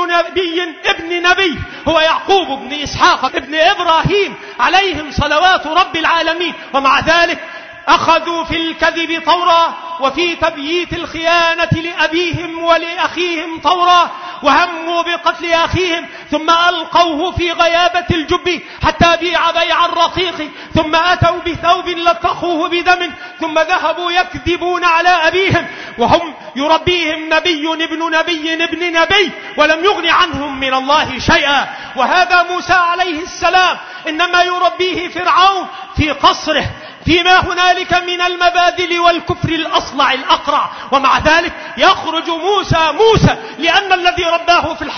ابن نبي هو يعقوب بن إسحاق ابن إبراهيم عليهم صلوات رب العالمين، ومع ذلك أخذوا في الكذب طورا وفي تبييت الخيانة لأبيهم ولأخيهم طورا، وهموا بقتل أخيهم ثم ألقوه في غيابة الجب حتى بيع بيع الرقيق، ثم أتوا بثوب لطخوه بدم، ثم ذهبوا يكذبون على أبيهم وهم يربيهم نبي ابن نبي ولم يغن عنهم من الله شيئا. وهذا موسى عليه السلام إنما يربيه فرعون في قصره فيما هنالك من المبادل والكفر الأصلع الأقرع، ومع ذلك يخرج موسى لأن الذي رباه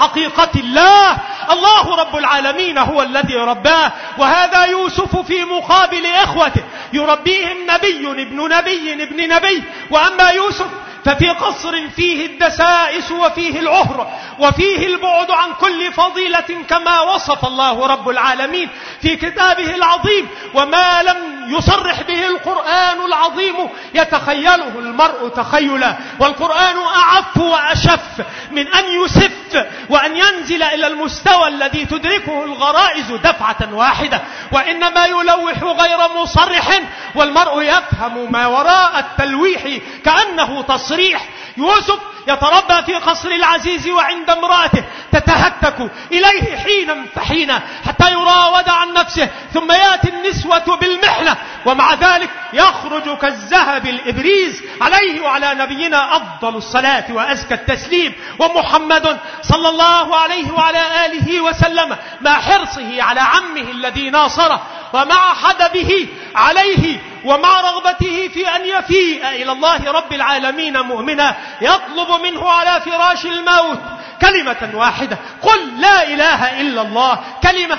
حقيقة الله. الله رب العالمين هو الذي رباه. وهذا يوسف في مقابل إخوته يربيهم نبي ابن نبي ابن نبي. وأما يوسف ففي قصر فيه الدسائس وفيه العهر وفيه البعد عن كل فضيلة كما وصف الله رب العالمين في كتابه العظيم. وما لم يصرح به القرآن العظيم يتخيله المرء تخيلا. والقرآن أعف وأشف من أن يسف وأن ينزل إلى المستوى الذي تدركه الغرائز دفعة واحدة، وإنما يلوح غير مصرح، والمرء يفهم ما وراء التلويح كأنه تصريح. يوسف يتربى في قصر العزيز وعند امرأته تتهتك إليه حينا فحينا حتى يراود عن نفسه، ثم يأتي النسوة بالمحنة، ومع ذلك يخرج كالذهب الإبريز عليه وعلى نبينا أفضل الصلاة وأزكى التسليم. ومحمد صلى الله عليه وعلى آله وسلم مع حرصه على عمه الذي ناصره، ومع حدبه عليه، ومع رغبته في أن يفيء إلى الله رب العالمين مؤمنا، يطلب منه على فراش الموت كلمة واحدة: قل لا إله إلا الله، كلمة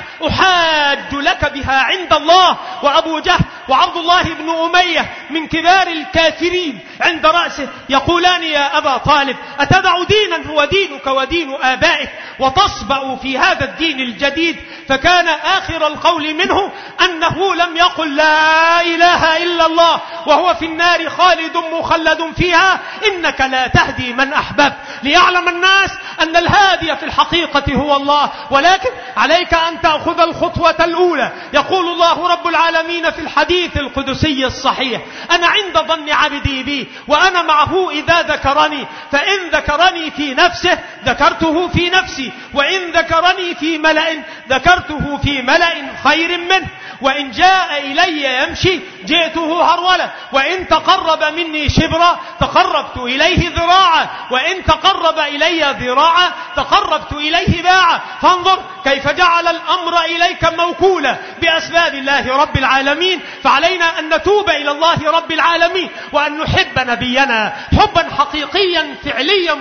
أحاج لك بها عند الله. وأبو جهل وعبد الله بن أمية من كبار الكافرين عند رأسه يقولان: يا أبا طالب، أتدع دينا هو دينك ودين آبائك وتصبأ في هذا الدين الجديد؟ فكان آخر القول منه أنه لم يقل لا إله إلا الله وهو في النار خالد مخلد فيها، إنك لا تهدي من أحببت. ليعلم الناس أن الهادي في الحقيقة هو الله، ولكن عليك أن تأخذ الخطوة الأولى. يقول الله رب العالمين في الحديث القدسي الصحيح: أنا عند ظن عبدي بي وأنا معه إذا ذكرني، فإن ذكرني في نفسه ذكرته في نفسي، وإن ذكرني في ملأ ذكرته في ملأ خير منه. وإن جاء إلي يمشي جئته هرولا، وإن تقرب مني شبرا تقربت إليه ذراعا، وإن تقرب إلي ذراعا تقربت إليه باعا. فانظر كيف جعل الأمر إليك موكولا بأسباب الله رب العالمين. فعلينا أن نتوب إلى الله رب العالمين، وأن نحب نبينا حبا حقيقيا فعليا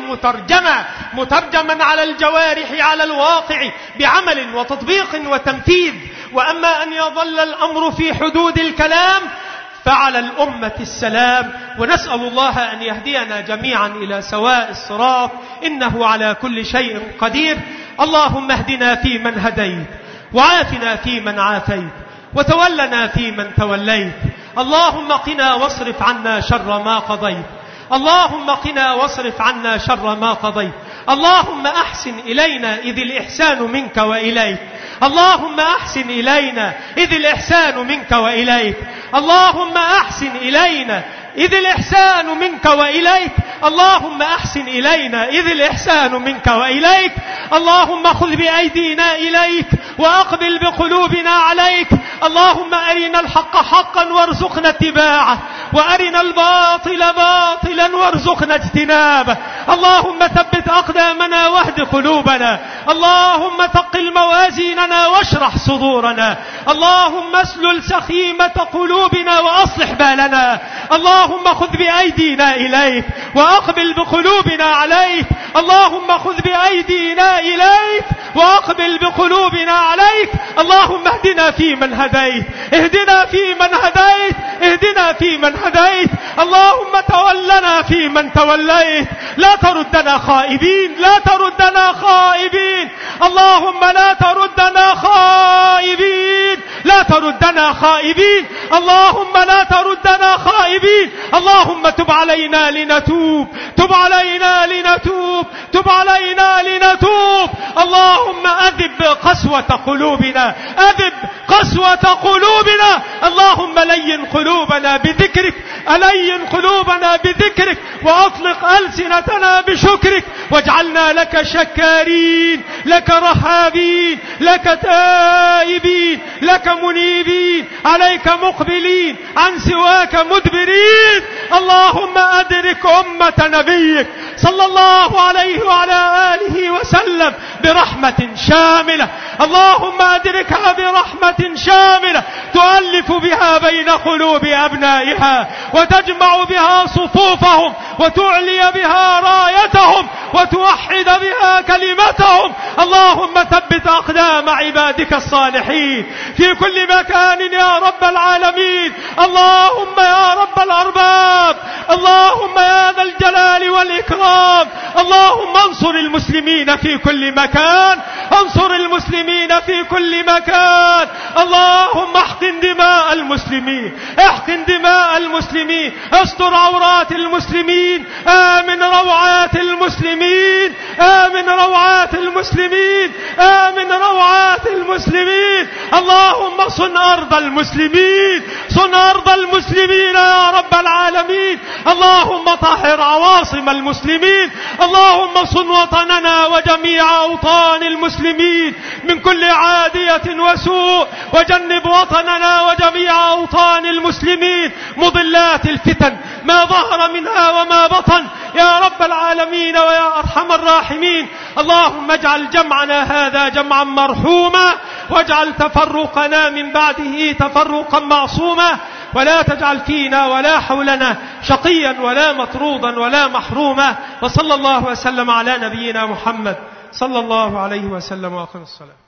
مترجما على الجوارح على الواقع بعمل وتطبيق وتنفيذ. وأما أن يظل الأمر في حدود الكلام فعلى الأمة السلام. ونسأل الله أن يهدينا جميعا إلى سواء الصراط، إنه على كل شيء قدير. اللهم اهدنا فيمن هديت، وعافنا فيمن عافيت، وتولنا فيمن توليت. اللهم قنا واصرف عنا شر ما قضيت، اللهم قنا واصرف عنا شر ما قضيت. اللهم أحسن إلينا إذ الإحسان منك وإليك، اللهم أحسن إلينا إذ الإحسان منك وإليك، اللهم أحسن إلينا إذ الإحسان منك وإليك، اللهم أحسن إلينا إذ الإحسان منك وإليك. اللهم خذ بأيدينا إليك وأقبل بقلوبنا عليك. اللهم أرنا الحق حقا وارزقنا اتباعه، وأرنا الباطل باطلا وارزقنا اجتنابه. اللهم ثبت أقدامنا واهد قلوبنا، اللهم ثقل موازيننا واشرح صدورنا، اللهم اسلل سخيمة قلوبنا وأصلح بالنا. اللهم خذ بأيدينا إليك وأقبل بقلوبنا عليك، اللهم خذ بأيدينا إليك وأقبل بقلوبنا عليك. اللهم اهدنا فيمن هديت، اهدنا فيمن هديت، اهدنا فيمن هديت. اللهم تولنا فيمن توليت، لا تردنا خائبين، لا تردنا خائبين. اللهم لا تردنا خائبين، لا تردنا خائبين، اللهم لا تردنا خائبين. اللهم تب علينا لنتوب، تب علينا لنتوب، تب علينا لنتوب. اللهم أذب قسوة قلوبنا، أذب قسوة قلوبنا. اللهم لين قلوبنا بذكرك، ألين قلوبنا بذكرك، وأطلق ألسنتنا بشكرك، واجعلنا لك شكارين، لك رهابين، لك تائبين، لك منيبين، عليك مقبلين، عن سواك مدبرين. اللهم أدرك أمة نبيك صلى الله عليه وعلى آله وسلم برحمة شاملة. اللهم أدركها برحمة شاملة تؤلف بها بين قلوب أبنائها وتجمع بها صفوفهم وتعلي بها رايتهم وتوحد بها كلمتهم. اللهم ثبت أقدام عبادك الصالحين في كل مكان يا رب العالمين. اللهم يا رب الأرباب، اللهم يا ذا الجلال والإكرام، اللهم انصر المسلمين في كل مكان، انصر المسلمين في كل مكان. اللهم احقن دماء المسلمين، احقن دماء المسلمين، استر عورات المسلمين، آمن روعات المسلمين، آمن روعات المسلمين، آمن روعات المسلمين. اللهم صن أرض المسلمين، صن أرض المسلمين يا رب العالمين. اللهم طهر عواصم المسلمين، اللهم صن وطننا وجميع أوطان المسلمين من كل عادية وسوء، وجنب وطننا وجميع أوطان المسلمين مضلات الفتن ما ظهر منها وما بطن يا رب العالمين ويا أرحم الراحمين. اللهم اجعل جمعنا هذا جمعا مرحوما، واجعل تفرقنا من بعده تفرقا معصوما، ولا تجعل فينا ولا حولنا شقيا ولا مطرودا ولا محروما. وصلى الله وسلم على نبينا محمد صلى الله عليه وسلم وآخر الصلاة.